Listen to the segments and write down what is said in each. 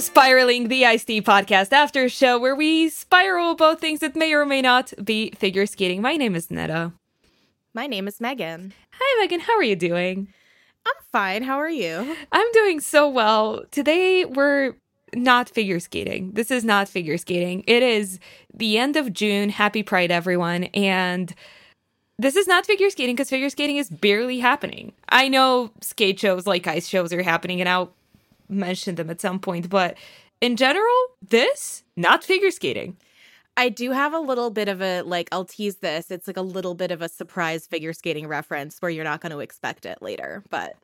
Spiraling, the Ice-T podcast after show where we spiral about things that may or may not be figure skating. My name is Netta. My name is Megan. Hi, Megan. How are you doing? I'm fine. How are you? I'm doing so well. Today, we're not figure skating. This is not figure skating. It is the end of June. Happy Pride, everyone. And this is not figure skating because figure skating is barely happening. I know skate shows like ice shows are happening, and I'll mention them at some point, but in general, this, not figure skating. I do have a little bit of a, I'll tease this. It's like a little bit of a surprise figure skating reference where you're not going to expect it later, but.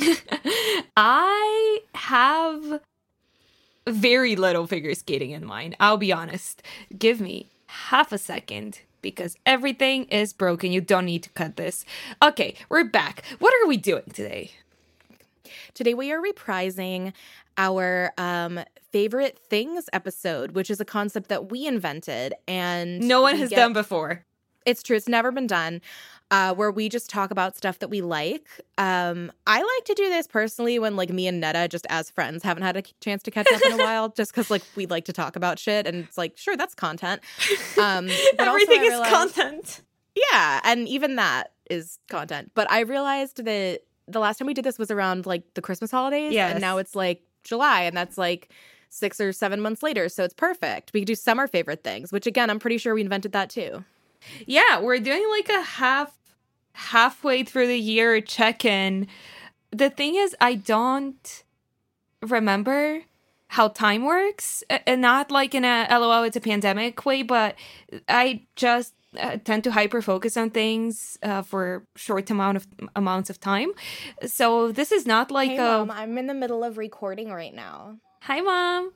I have very little figure skating in mind. I'll be honest. Give me half a second because everything is broken. You don't need to cut this. Okay, we're back. What are we doing today? Today we are reprising our favorite things episode, which is a concept that we invented and no one has done before. It's true. It's never been done. Where we just talk about stuff that we like. I like to do this personally when me and Netta, just as friends, haven't had a chance to catch up in a while, just because we like to talk about shit, and it's sure, that's content. But everything is content. Yeah, and even that is content. But I realized that the last time we did this was around the Christmas holidays. Yes. And now it's July, and that's 6 or 7 months later. So it's perfect. We could do summer favorite things, which again, I'm pretty sure we invented that too. Yeah, we're doing a halfway through the year check-in. The thing is, I don't remember how time works, and not in a LOL, it's a pandemic way, but I just tend to hyper focus on things for short amounts of time. So this is not hey, Mom, I'm in the middle of recording right now. Hi, Mom.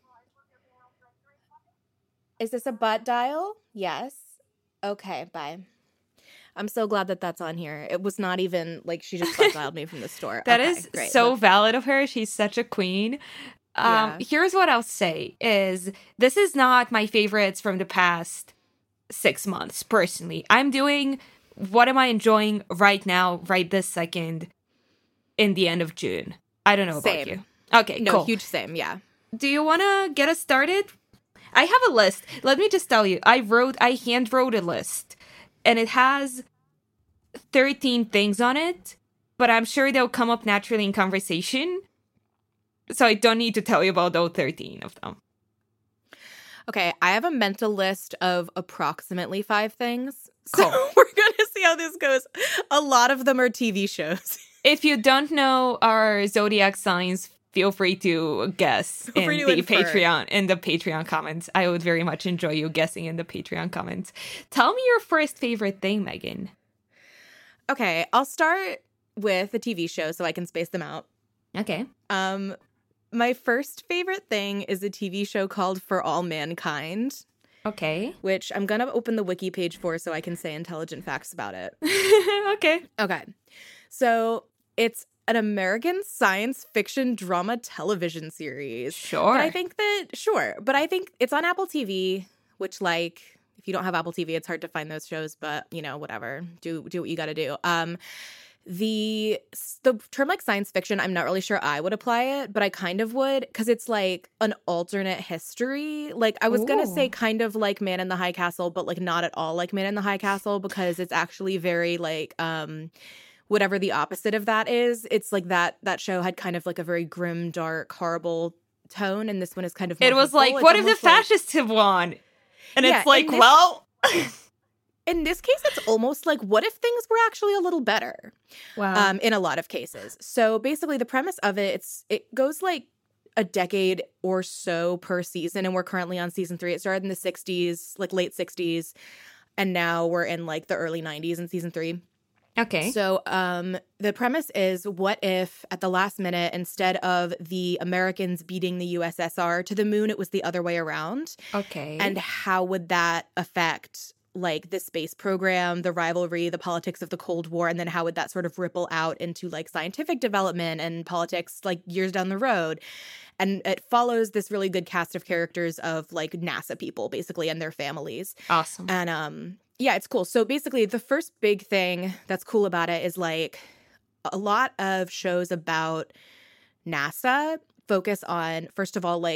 Is this a butt dial? Yes. Okay, bye. I'm so glad that that's on here. It was not even she just butt dialed me from the store. That okay, is great. So valid of her. She's such a queen. Yeah. Here's what I'll say is this is not my favorites from the past 6 months, personally. I'm doing what am I enjoying right now, right this second, in the end of June. I don't know about you. Okay, no, cool. Huge same, yeah. Do you want to get us started? I have a list. Let me just tell you, I hand wrote a list, and it has 13 things on it, but I'm sure they'll come up naturally in conversation, so I don't need to tell you about all 13 of them. Okay, I have a mental list of approximately 5 things. Cool. So we're going to see how this goes. A lot of them are TV shows. If you don't know our zodiac signs, feel free to guess in the Patreon comments. I would very much enjoy you guessing in the Patreon comments. Tell me your first favorite thing, Megan. Okay, I'll start with a TV show so I can space them out. Okay. My first favorite thing is a TV show called For All Mankind. Okay. Which I'm going to open the wiki page for so I can say intelligent facts about it. Okay. So it's an American science fiction drama television series. Sure. But I think it's on Apple TV, which if you don't have Apple TV, it's hard to find those shows, but whatever. Do what you got to do. The term science fiction, I'm not really sure I would apply it, but I kind of would because it's an alternate history. I was going to say kind of like Man in the High Castle, but not at all like Man in the High Castle because it's actually very whatever the opposite of that is. It's that show had kind of a very grim, dark, horrible tone, and this one is kind of more it was hopeful. What if the fascists have won? And yeah, it's in this case, it's almost what if things were actually a little better? Wow. In a lot of cases. So basically the premise of it goes a decade or so per season, and we're currently on season 3. It started in the 60s, late 60s, and now we're in the early 90s in season 3. Okay. So the premise is, what if at the last minute, instead of the Americans beating the USSR to the moon, it was the other way around? Okay. And how would that affect the space program, the rivalry, the politics of the Cold War, and then how would that sort of ripple out into scientific development and politics years down the road? And it follows this really good cast of characters of NASA people basically and their families. Awesome. And yeah, it's cool. So basically the first big thing that's cool about it is a lot of shows about NASA focus on, first of all,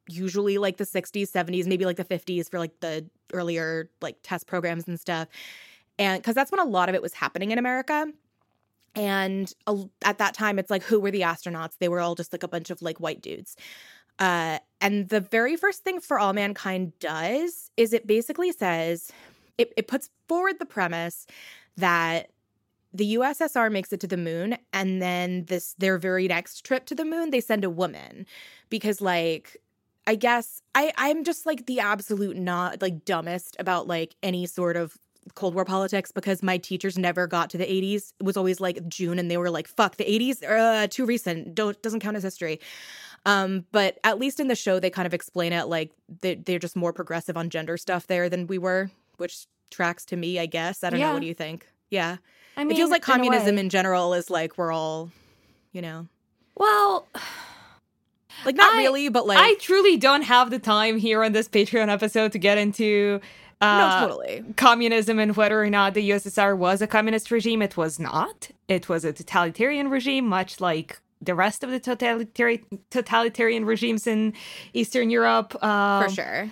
usually like the 60s, 70s, maybe like the 50s for like the earlier like test programs and stuff. And because that's when a lot of it was happening in America. And at that time, it's like, who were the astronauts? They were all just like a bunch of like white dudes. And the very first thing For All Mankind does is it basically says, it puts forward the premise that the USSR makes it to the moon, and then their very next trip to the moon, they send a woman. Because, like, I guess I'm just like the absolute not like dumbest about like any sort of Cold War politics, because my teachers never got to the 80s. It was always like June, and they were like, fuck, the 80s, too recent, doesn't count as history. But at least in the show, they kind of explain it like they're just more progressive on gender stuff there than we were, which tracks to me, I guess. I don't know. What do you think? Yeah. I mean, it feels like communism in general is like we're all, you know. Well, like not really, but like I truly don't have the time here on this Patreon episode to get into communism and whether or not the USSR was a communist regime. It was not. It was a totalitarian regime, much like the rest of the totalitarian regimes in Eastern Europe. For sure.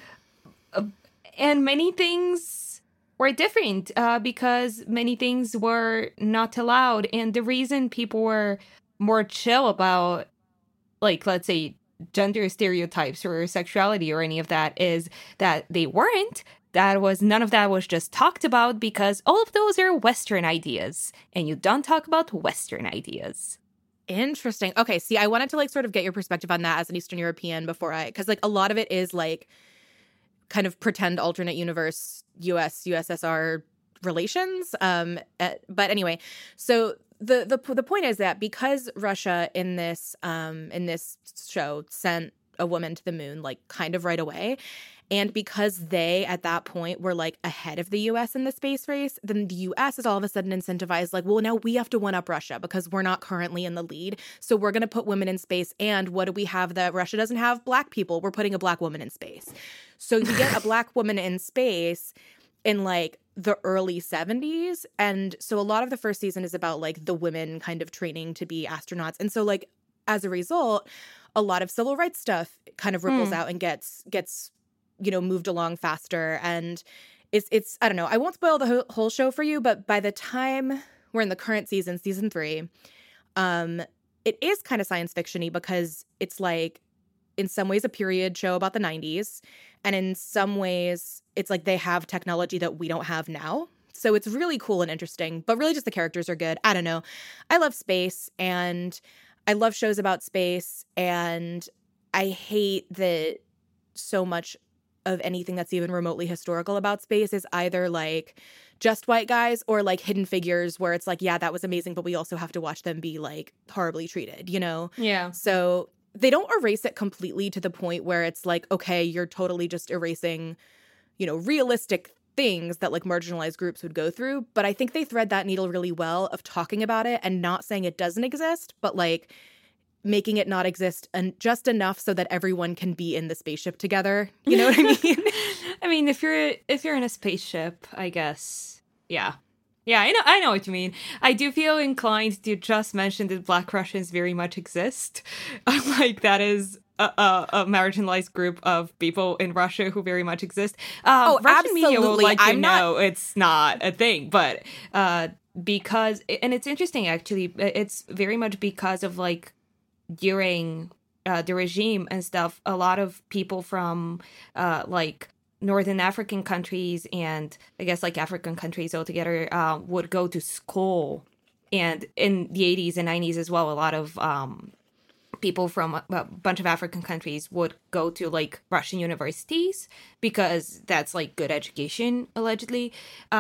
And many things were different because many things were not allowed. And the reason people were more chill about, like, let's say, gender stereotypes or sexuality or any of that is that they weren't. None of that was just talked about because all of those are Western ideas. And you don't talk about Western ideas. Interesting. Okay, see, I wanted to like sort of get your perspective on that as an Eastern European because like a lot of it is like kind of pretend alternate universe USSR relations. But anyway, so the point is that because Russia in this show sent a woman to the moon like kind of right away, and because they at that point were like ahead of the US in the space race, then the US is all of a sudden incentivized like, well, now we have to one up Russia because we're not currently in the lead. So we're going to put women in space. And what do we have that Russia doesn't have? Black people. We're putting a black woman in space. So you get a black woman in space in like the early 70s. And so a lot of the first season is about like the women kind of training to be astronauts. And so like as a result, a lot of civil rights stuff kind of ripples out and gets moved along faster. And it's I don't know, I won't spoil the whole show for you, but by the time we're in the current season 3, it is kind of science fiction-y because it's like in some ways a period show about the 90s, and in some ways it's like they have technology that we don't have now. So it's really cool and interesting, but really just the characters are good. I don't know. I love space and I love shows about space, and I hate that so much of anything that's even remotely historical about space is either like just white guys or like Hidden Figures, where it's like, yeah, that was amazing, but we also have to watch them be like horribly treated, you know? Yeah. So they don't erase it completely to the point where it's like, okay, you're totally just erasing, realistic things that like marginalized groups would go through. But I think they thread that needle really well of talking about it and not saying it doesn't exist, but like making it not exist and just enough so that everyone can be in the spaceship together. You know what I mean? I mean, if you're in a spaceship, I guess. Yeah. Yeah, I know what you mean. I do feel inclined to just mention that Black Russians very much exist. Like that is a marginalized group of people in Russia who very much exist. Russian absolutely. Media will let you know it's not a thing, but because, and it's interesting actually, it's very much because of like during the regime and stuff, a lot of people from like Northern African countries and I guess like African countries altogether would go to school. And in the 80s and 90s as well, a lot of people from a bunch of African countries would go to like Russian universities because that's like good education, allegedly.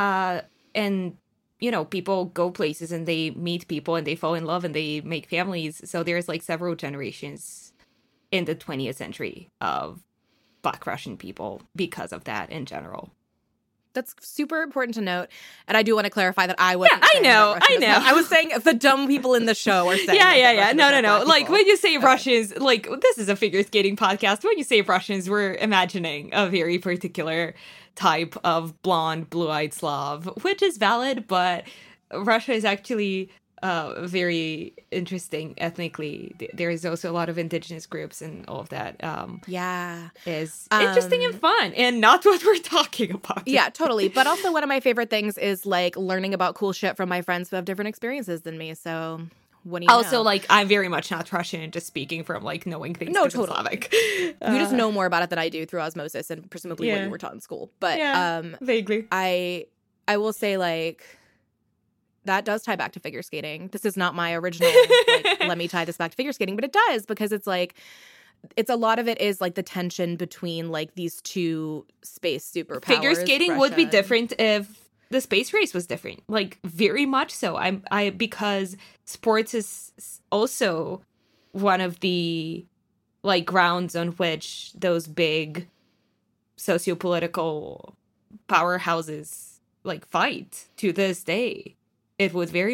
And people go places and they meet people and they fall in love and they make families. So there's like several generations in the 20th century of Black Russian people because of that in general. That's super important to note. And I do want to clarify that I wasn't I know. I was saying the dumb people in the show are saying Yeah. No. Like when you say Russians, like this is a figure skating podcast. When you say Russians, we're imagining a very particular type of blonde, blue-eyed Slav, which is valid, but Russia is actually very interesting ethnically. There is also a lot of indigenous groups and all of that. Yeah. Is interesting and fun, and not what we're talking about. Yeah, totally. But also one of my favorite things is like learning about cool shit from my friends who have different experiences than me. So what do you also know? like I'm very much not Russian and just speaking from like knowing things. No, 'cause I'm totally. Slavic. You just know more about it than I do through osmosis and presumably what Yeah. you were taught in school. But vaguely. I will say, like, that does tie back to figure skating. This is not my original, like, let me tie this back to figure skating, but it does, because it's like, it's a lot of it is like the tension between like these two space superpowers. Figure skating would be Russia and- different if the space race was different, like very much so. Because sports is also one of the like grounds on which those big sociopolitical powerhouses like fight to this day. It would very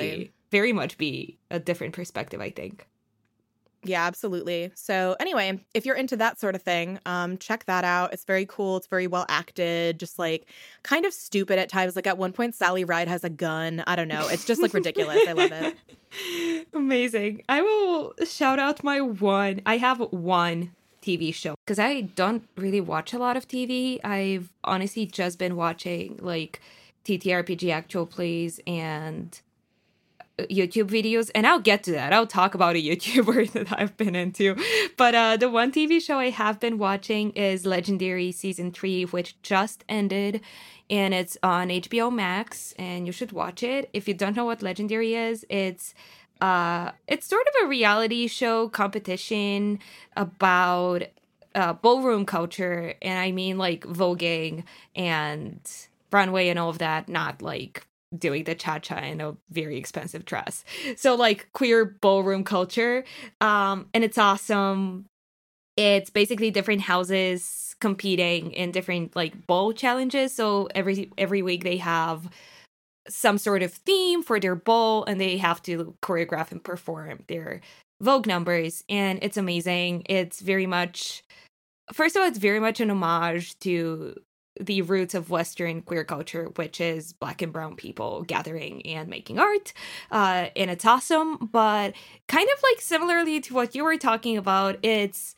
much be a different perspective, I think. Yeah, absolutely. So anyway, if you're into that sort of thing, check that out. It's very cool. It's very well acted, just like kind of stupid at times. Like at one point, Sally Ride has a gun. I don't know. It's just like ridiculous. I love it. Amazing. I will shout out I have one TV show because I don't really watch a lot of TV. I've honestly just been watching like TTRPG actual plays and YouTube videos, and I'll get to that. I'll talk about a YouTuber that I've been into. But the one TV show I have been watching is Legendary Season 3, which just ended, and it's on HBO Max, and you should watch it. If you don't know what Legendary is, it's sort of a reality show competition about ballroom culture, and I mean like voguing and runway and all of that, not like doing the cha-cha in a very expensive dress. So like queer ballroom culture, and it's awesome. It's basically different houses competing in different like ball challenges. So every week they have some sort of theme for their ball, and they have to choreograph and perform their Vogue numbers, and it's amazing. It's very much, first of all, it's very much an homage to the roots of Western queer culture, which is Black and brown people gathering and making art. And it's awesome, but kind of like similarly to what you were talking about, it's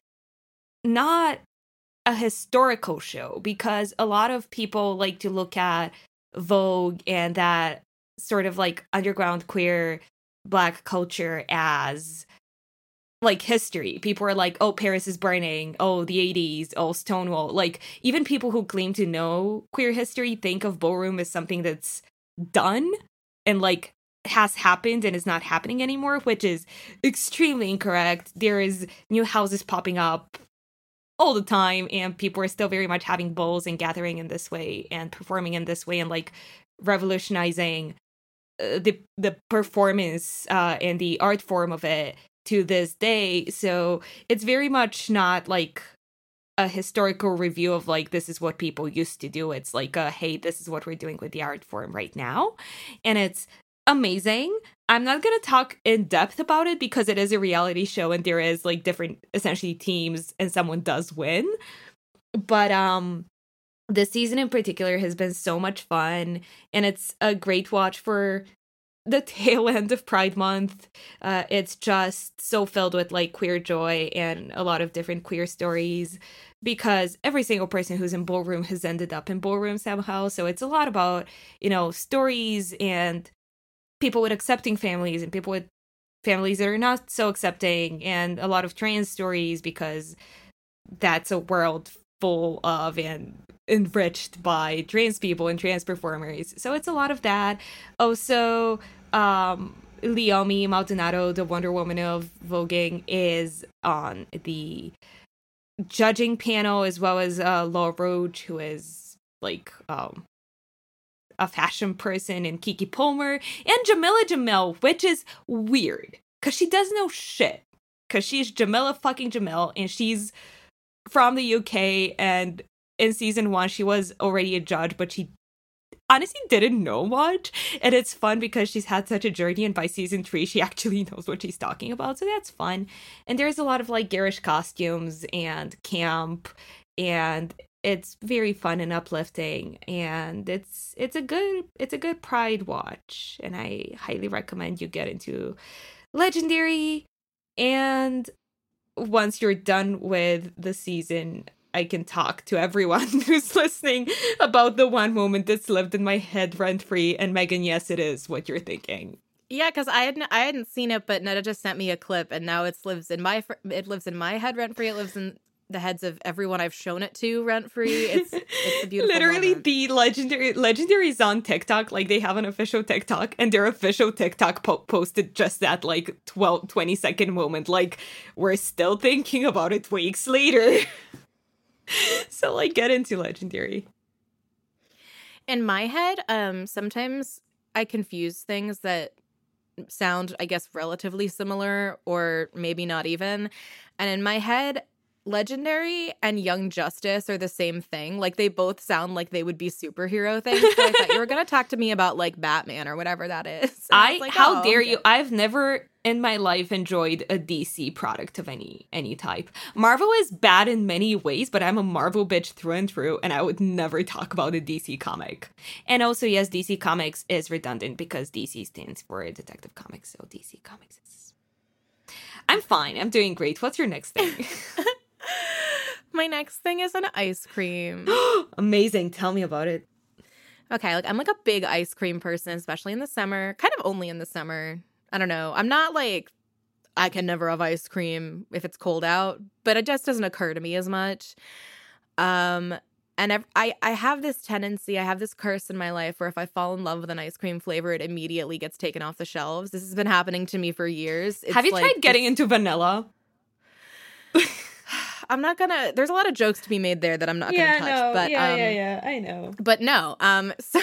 not a historical show, because a lot of people like to look at Vogue and that sort of like underground queer Black culture as like history. People are like, oh, Paris is burning, oh, the 80s, oh, Stonewall. Like, even people who claim to know queer history think of ballroom as something that's done and like has happened and is not happening anymore, which is extremely incorrect. There is new houses popping up all the time, and people are still very much having balls and gathering in this way and performing in this way and like revolutionizing the performance and the art form of it to this day. So it's very much not like a historical review of like, this is what people used to do. It's like, hey, this is what we're doing with the art form right now. And it's amazing. I'm not going to talk in depth about it because it is a reality show and there is like different essentially teams and someone does win. But this season in particular has been so much fun, and it's a great watch for the tail end of Pride Month. It's just so filled with like queer joy and a lot of different queer stories, because every single person who's in ballroom has ended up in ballroom somehow. So it's a lot about, you know, stories and people with accepting families and people with families that are not so accepting, and a lot of trans stories, because that's a world full of and enriched by trans people and trans performers. So it's a lot of that. Also, Leomi Maldonado, the Wonder Woman of voguing, is on the judging panel, as well as Laura Roach, who is like a fashion person, and Kiki Palmer, and Jamila Jamil, which is weird because she does know shit, because she's Jamila fucking Jamil, and she's from the UK, and in season 1 she was already a judge, but she honestly didn't know much, and it's fun because she's had such a journey, and by season 3 she actually knows what she's talking about, so that's fun. And there's a lot of like garish costumes and camp, and it's very fun and uplifting, and it's a good Pride watch, and I highly recommend you get into Legendary. And once you're done with the season, I can talk to everyone who's listening about the one moment that's lived in my head rent free. And Megan, yes, it is what you're thinking. Yeah, because I hadn't seen it, but Netta just sent me a clip, and now it lives in my head rent free. It lives in the heads of everyone I've shown it to rent free. It's a beautiful Literally, moment. the legendary is on TikTok. Like, they have an official TikTok, and their official TikTok posted just that, like, 20-second moment. Like, we're still thinking about it weeks later. So, like, get into Legendary. In my head, sometimes I confuse things that sound, I guess, relatively similar, or maybe not even. And in my head, Legendary and Young Justice are the same thing. Like, they both sound like they would be superhero things. So I thought you were going to talk to me about, like, Batman or whatever that is. And I was like, How oh, dare okay. you? I've never in my life enjoyed a DC product of any type. Marvel is bad in many ways, but I'm a Marvel bitch through and through, and I would never talk about a DC comic. And also, yes, DC Comics is redundant because DC stands for Detective Comics, so DC Comics is... I'm fine. I'm doing great. What's your next thing? My next thing is an ice cream. Amazing. Tell me about it. Okay, like, I'm like a big ice cream person, especially in the summer. Kind of only in the summer. I don't know. I'm not like, I can never have ice cream if it's cold out, but it just doesn't occur to me as much. And I have this tendency, I have this curse in my life where if I fall in love with an ice cream flavor, it immediately gets taken off the shelves. This has been happening to me for years. Have you tried getting into vanilla? I'm not gonna. There's a lot of jokes to be made there that I'm not gonna touch. No. But I know. But no. So,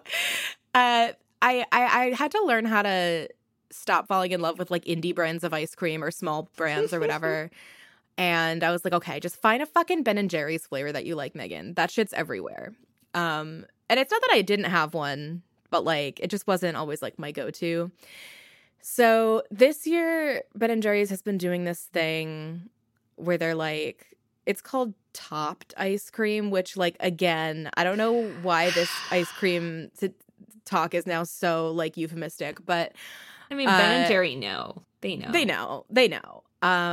I had to learn how to stop falling in love with like indie brands of ice cream or small brands or whatever. And I was like, okay, just find a fucking Ben and Jerry's flavor that you like, Megan. That shit's everywhere. And it's not that I didn't have one, but like it just wasn't always like my go-to. So this year, Ben and Jerry's has been doing this thing where they're like, it's called topped ice cream, which, like, again, I don't know why this ice cream talk is now so like euphemistic, but I mean, Ben and Jerry know. They know.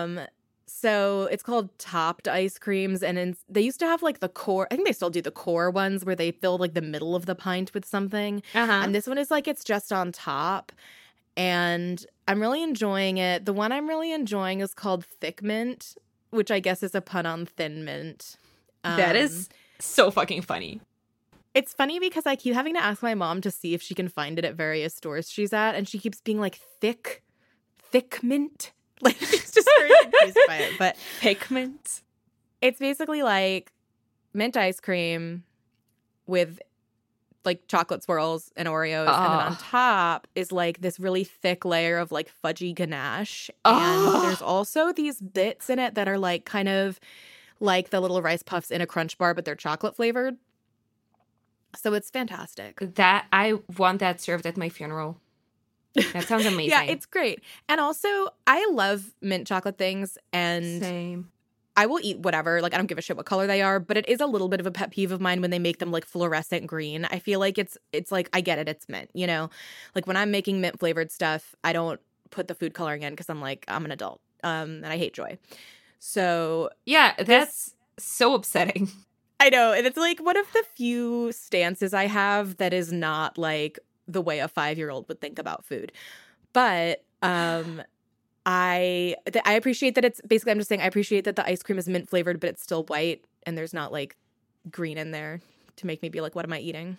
So it's called topped ice creams, and they used to have like the core. I think they still do the core ones where they fill like the middle of the pint with something. And this one is like it's just on top, and I'm really enjoying it. The one I'm really enjoying is called Thick Mint, which I guess is a pun on Thin Mint. That is so fucking funny. It's funny because I keep having to ask my mom to see if she can find it at various stores she's at, and she keeps being like, thick mint. Like, she's just very confused by it. But Thick mint? It's basically like mint ice cream with like chocolate swirls and Oreos, and then on top is like this really thick layer of like fudgy ganache. And there's also these bits in it that are like kind of like the little rice puffs in a Crunch bar, but they're chocolate flavored. So it's fantastic. That I want that served at my funeral. That sounds amazing. Yeah, it's great. And also, I love mint chocolate things, and same. I will eat whatever. Like, I don't give a shit what color they are, but it is a little bit of a pet peeve of mine when they make them like fluorescent green. I feel like it's like, I get it, it's mint, you know? Like, when I'm making mint flavored stuff, I don't put the food coloring in because I'm like, I'm an adult, and I hate joy. So yeah, that's so upsetting. I know, and it's like one of the few stances I have that is not like the way a 5-year-old would think about food. But I appreciate that it's basically, I'm just saying I appreciate that the ice cream is mint flavored, but it's still white and there's not like green in there to make me be like, what am I eating?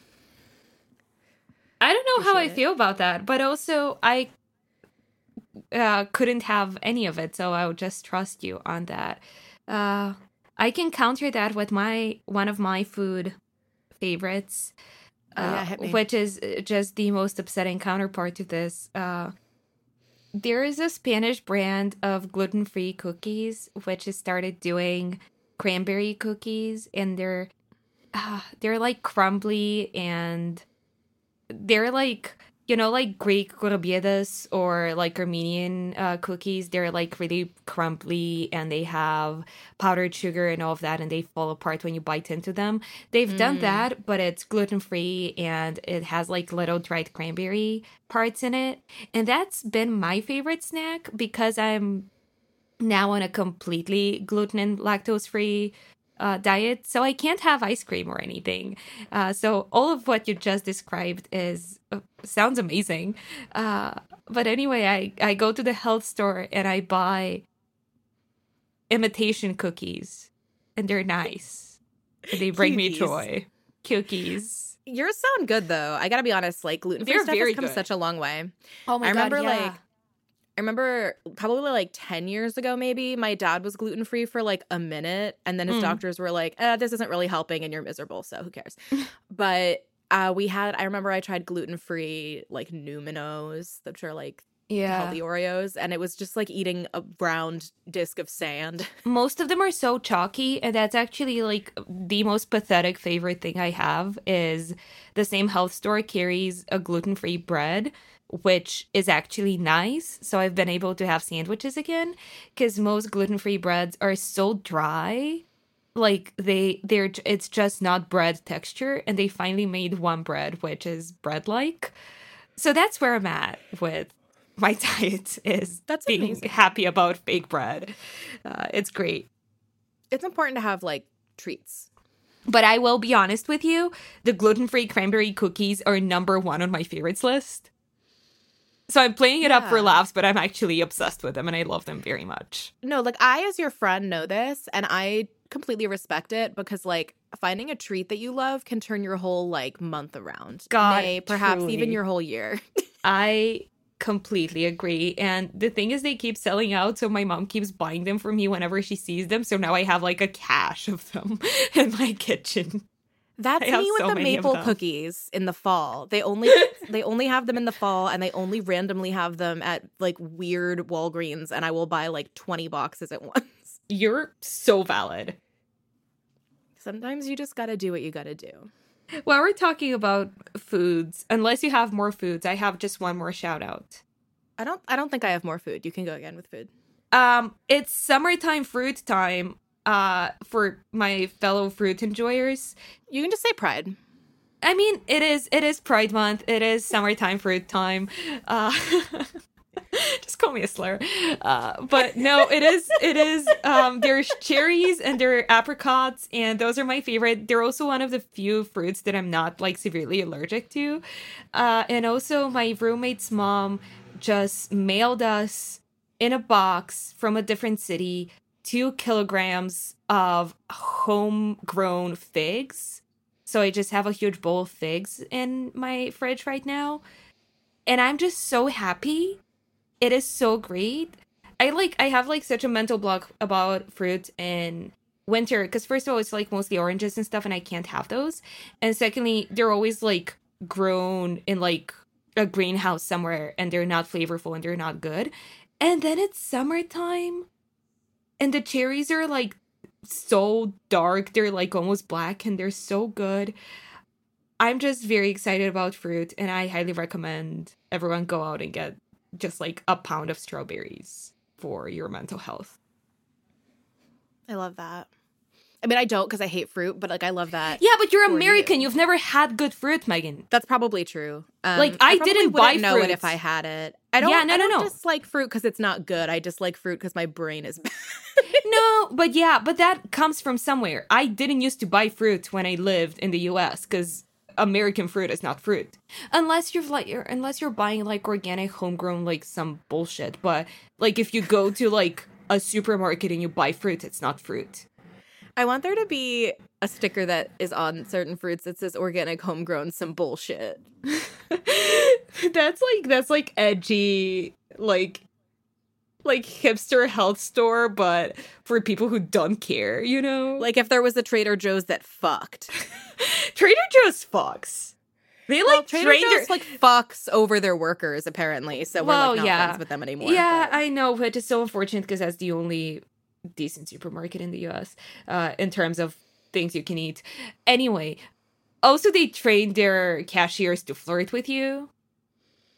I don't know how I feel about that, but also I couldn't have any of it, so I would just trust you on that. I can counter that with one of my food favorites. Which is just the most upsetting counterpart to this. There is a Spanish brand of gluten-free cookies which has started doing cranberry cookies, and they're like crumbly, and they're like, you know, like Greek gorobiedas or like Armenian cookies, they're like really crumbly and they have powdered sugar and all of that, and they fall apart when you bite into them. They've done that, but it's gluten-free and it has like little dried cranberry parts in it. And that's been my favorite snack because I'm now on a completely gluten and lactose-free diet, so I can't have ice cream or anything. So all of what you just described is sounds amazing. But anyway, I go to the health store and I buy imitation cookies, and they're nice. They bring me joy. Cookies. Yours sound good though. I gotta be honest, like gluten-free stuff has come such a long way. Oh my God, yeah. I remember probably like 10 years ago, maybe, my dad was gluten-free for like a minute. And then his doctors were like, this isn't really helping and you're miserable. So who cares? But I remember I tried gluten-free like Numinos, which are like healthy Oreos. And it was just like eating a round disc of sand. Most of them are so chalky. And that's actually like the most pathetic favorite thing I have is the same health store carries a gluten-free bread, which is actually nice. So I've been able to have sandwiches again because most gluten-free breads are so dry. Like it's just not bread texture. And they finally made one bread, which is bread-like. So that's where I'm at with my diet is being amazing. Happy about fake bread. It's great. It's important to have like treats. But I will be honest with you, the gluten-free cranberry cookies are number one on my favorites list. So I'm playing it up for laughs, but I'm actually obsessed with them and I love them very much. No, like I, as your friend, know this and I completely respect it because like finding a treat that you love can turn your whole like month around. Perhaps truly. Even your whole year. I completely agree. And the thing is they keep selling out. So my mom keeps buying them for me whenever she sees them. So now I have like a cache of them in my kitchen. That's me with the maple cookies in the fall. They only have them in the fall and they only randomly have them at like weird Walgreens and I will buy like 20 boxes at once. You're so valid. Sometimes you just gotta do what you gotta do. While we're talking about foods, unless you have more foods, I have just one more shout out. I don't think I have more food. You can go again with food. It's summertime fruit time. For my fellow fruit enjoyers. You can just say Pride. I mean, it is Pride Month. It is summertime fruit time. Just call me a slur. But no, it is, there's cherries and there are apricots, and those are my favorite. They're also one of the few fruits that I'm not, like, severely allergic to. And also, my roommate's mom just mailed us in a box from a different city 2 kilograms of homegrown figs. So I just have a huge bowl of figs in my fridge right now. And I'm just so happy. It is so great. I have like such a mental block about fruit in winter. Because first of all, it's like mostly oranges and stuff and I can't have those. And secondly, they're always like grown in like a greenhouse somewhere and they're not flavorful and they're not good. And then it's summertime. And the cherries are, like, so dark. They're, like, almost black, and they're so good. I'm just very excited about fruit, and I highly recommend everyone go out and get just, like, a pound of strawberries for your mental health. I love that. I mean, I don't because I hate fruit, but, like, I love that. Yeah, but you're American. You've never had good fruit, Megan. That's probably true. Like, I didn't buy fruit. know it if I had it. I don't dislike fruit because it's not good. I dislike fruit because my brain is bad. No, but that comes from somewhere. I didn't used to buy fruit when I lived in the U.S. because American fruit is not fruit. Unless you're buying, like, organic, homegrown, like, some bullshit. But, like, if you go to, like, a supermarket and you buy fruit, it's not fruit. I want there to be a sticker that is on certain fruits that says organic, homegrown, some bullshit. That's like edgy, like hipster health store, but for people who don't care, you know? Like if there was a Trader Joe's that fucked. Trader Joe's fucks. They like Trader Joe's like fucks over their workers apparently, so we're like not friends with them anymore. Yeah, but I know, but it's so unfortunate because that's the only decent supermarket in the US in terms of things you can eat. Anyway, also they train their cashiers to flirt with you.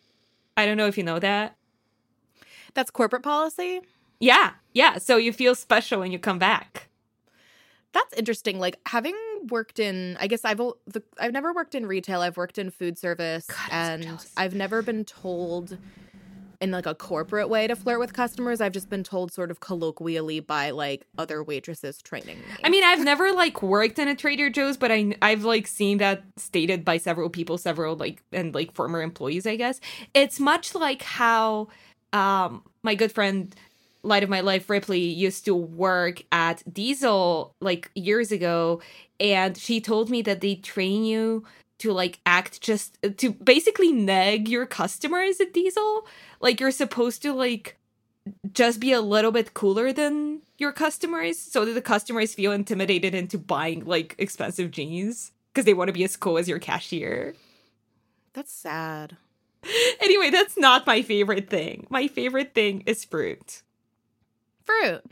I don't know if you know that. That's corporate policy? Yeah. So you feel special when you come back. That's interesting. Like, having worked in, I guess I've never worked in retail. I've worked in food service, God, and I've never been told in like a corporate way to flirt with customers. I've just been told sort of colloquially by like other waitresses training me. I mean, I've never like worked in a Trader Joe's, but I've like seen that stated by several people, and like former employees, I guess. It's much like how my good friend Light of My Life Ripley used to work at Diesel like years ago, and she told me that they train you to like act just to basically nag your customers at Diesel. Like, you're supposed to like just be a little bit cooler than your customers so that the customers feel intimidated into buying like expensive jeans because they want to be as cool as your cashier. That's sad. Anyway, that's not my favorite thing. My favorite thing is fruit. Fruit.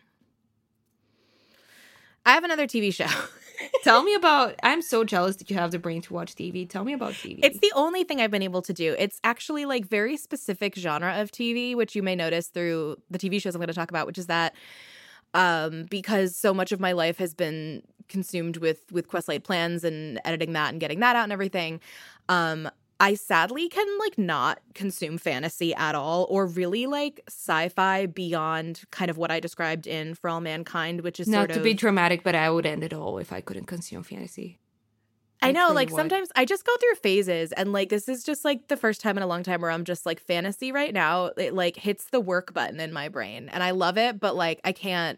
I have another TV show. Tell me about, I'm so jealous that you have the brain to watch TV. Tell me about TV. It's the only thing I've been able to do. It's actually like very specific genre of TV, which you may notice through the TV shows I'm going to talk about, which is that because so much of my life has been consumed with Quest Laid Plans and editing that and getting that out and everything. I sadly can like not consume fantasy at all, or really like sci-fi beyond kind of what I described in For All Mankind, which is not sort of, to be dramatic, but I would end it all if I couldn't consume fantasy. I know, like sometimes I just go through phases, and like this is just like the first time in a long time where I'm just like, fantasy right now, it like hits the work button in my brain, and I love it, but like I can't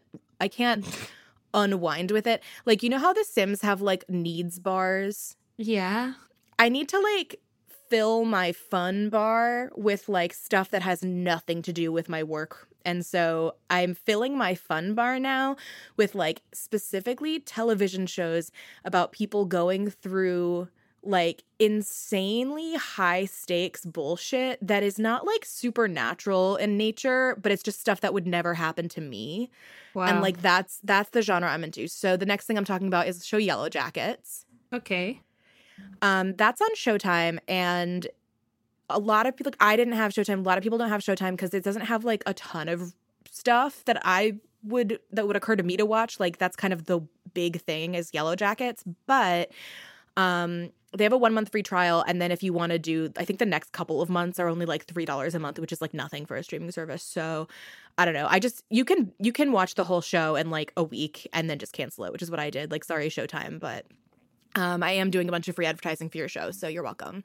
unwind with it. Like, you know how The Sims have like needs bars? Yeah. I need to like fill my fun bar with like stuff that has nothing to do with my work. And so I'm filling my fun bar now with like specifically television shows about people going through like insanely high stakes bullshit that is not like supernatural in nature, but it's just stuff that would never happen to me. Wow. And like that's the genre I'm into. So the next thing I'm talking about is the show Yellow Jackets. Okay. That's on Showtime, and a lot of people, like, I didn't have Showtime. A lot of people don't have Showtime because it doesn't have like a ton of stuff that would occur to me to watch. Like, that's kind of the big thing is Yellow Jackets. But they have a 1 month free trial, and then if you want to do, I think the next couple of months are only like $3 a month, which is like nothing for a streaming service. So I don't know. You can watch the whole show in like a week and then just cancel it, which is what I did. Like, sorry, Showtime, but I am doing a bunch of free advertising for your show, so you're welcome.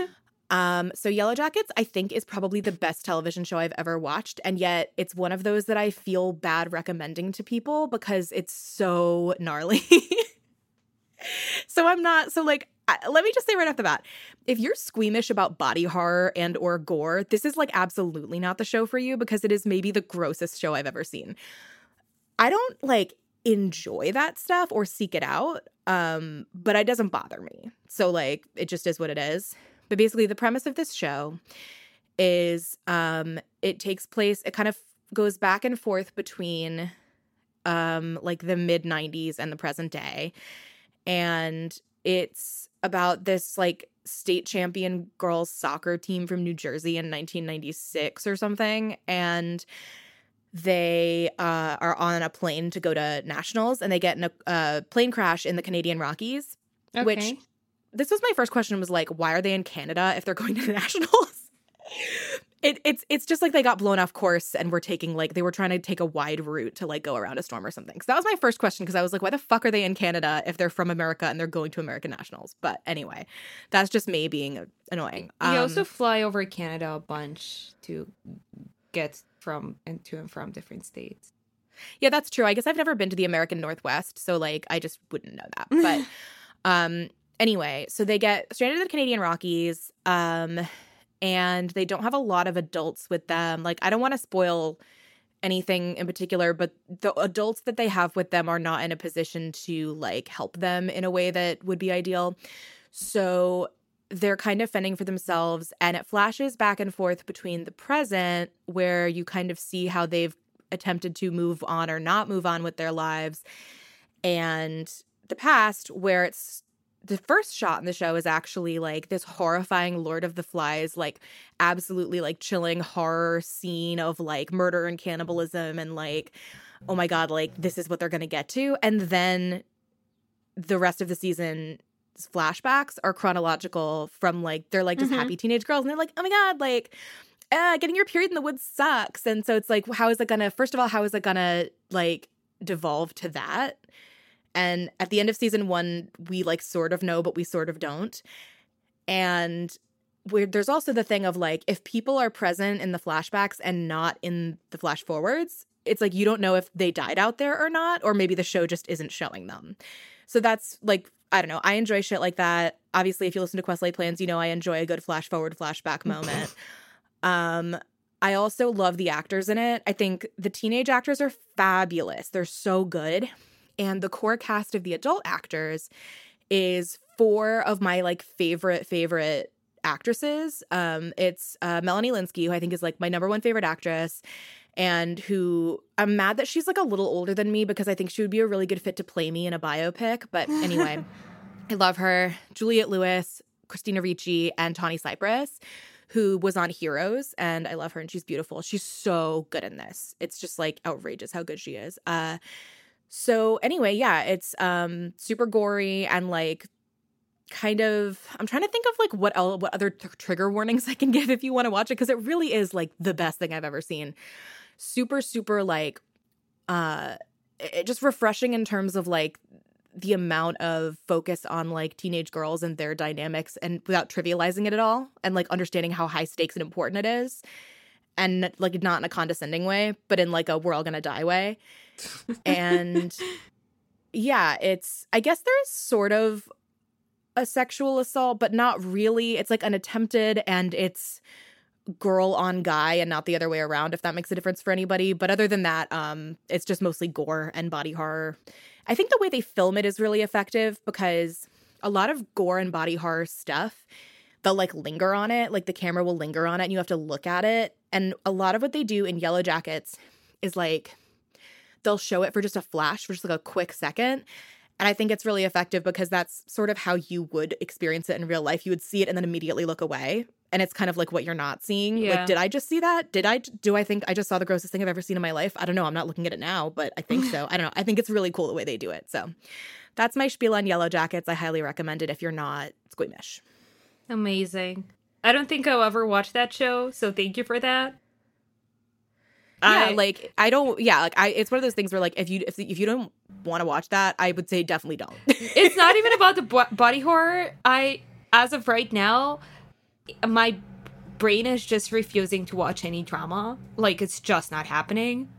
So Yellow Jackets, I think, is probably the best television show I've ever watched, and yet it's one of those that I feel bad recommending to people because it's so gnarly. Let me just say right off the bat, if you're squeamish about body horror and or gore, this is like absolutely not the show for you because it is maybe the grossest show I've ever seen. I don't like enjoy that stuff or seek it out, but it doesn't bother me. So like it just is what it is. But basically the premise of this show is it takes place, it kind of goes back and forth between like the mid-90s and the present day. And it's about this like state champion girls soccer team from New Jersey in 1996 or something. And they are on a plane to go to nationals, and they get in a plane crash in the Canadian Rockies, okay. Which this was my first question, was like, why are they in Canada if they're going to nationals? It's just like they got blown off course and were taking like, they were trying to take a wide route to like go around a storm or something. So that was my first question, because I was like, why the fuck are they in Canada if they're from America and they're going to American nationals? But anyway, that's just me being annoying. You also fly over Canada a bunch to get from and to and from different states. Yeah, that's true. I guess I've never been to the American Northwest, so like I just wouldn't know that. But anyway, so they get stranded in the Canadian Rockies, and they don't have a lot of adults with them. Like, I don't want to spoil anything in particular, but the adults that they have with them are not in a position to like help them in a way that would be ideal. So they're kind of fending for themselves, and it flashes back and forth between the present, where you kind of see how they've attempted to move on or not move on with their lives, and the past, where it's the first shot in the show is actually like this horrifying Lord of the Flies, like absolutely like chilling horror scene of like murder and cannibalism and like, oh my God, like this is what they're going to get to. And then the rest of the season's flashbacks are chronological from like, they're like just happy teenage girls. And they're like, oh my God, like getting your period in the woods sucks. And so it's like, first of all, how is it gonna like devolve to that? And at the end of season 1, we like sort of know, but we sort of don't. And there's also the thing of like, if people are present in the flashbacks and not in the flash forwards, it's like you don't know if they died out there or not, or maybe the show just isn't showing them. So that's like, I don't know. I enjoy shit like that. Obviously, if you listen to Quest Light Plans, you know I enjoy a good flash forward, flashback moment. I also love the actors in it. I think the teenage actors are fabulous. They're so good. And the core cast of the adult actors is 4 of my like favorite actresses. It's Melanie Lynskey, who I think is like my number 1 favorite actress, and who I'm mad that she's like a little older than me because I think she would be a really good fit to play me in a biopic. But anyway, I love her. Juliette Lewis, Christina Ricci, and Tawny Cypress, who was on Heroes, and I love her, and she's beautiful. She's so good in this. It's just like outrageous how good she is. So anyway, yeah, it's super gory and like kind of, I'm trying to think of like what other trigger warnings I can give if you want to watch it, because it really is like the best thing I've ever seen. Super, super like just refreshing in terms of like the amount of focus on like teenage girls and their dynamics, and without trivializing it at all, and like understanding how high stakes and important it is, and like not in a condescending way, but in like a we're all gonna die way. And yeah, I guess there's sort of a sexual assault, but not really. It's like an attempted, and it's girl on guy and not the other way around, if that makes a difference for anybody. But other than that, it's just mostly gore and body horror. I think the way they film it is really effective, because a lot of gore and body horror stuff, they'll like linger on it, like the camera will linger on it and you have to look at it. And a lot of what they do in Yellow Jackets is like they'll show it for just a flash, for just like a quick second. And I think it's really effective because that's sort of how you would experience it in real life. You would see it and then immediately look away. And it's kind of like what you're not seeing. Yeah. Like, did I just see that? Do I think I just saw the grossest thing I've ever seen in my life? I don't know. I'm not looking at it now, but I think so. I don't know. I think it's really cool the way they do it. So that's my spiel on Yellow Jackets. I highly recommend it if you're not squeamish. Amazing. I don't think I'll ever watch that show, so thank you for that. Yeah, it's one of those things where like if you don't want to watch that, I would say definitely don't. It's not even about the body horror. As of right now, my brain is just refusing to watch any drama. Like, it's just not happening.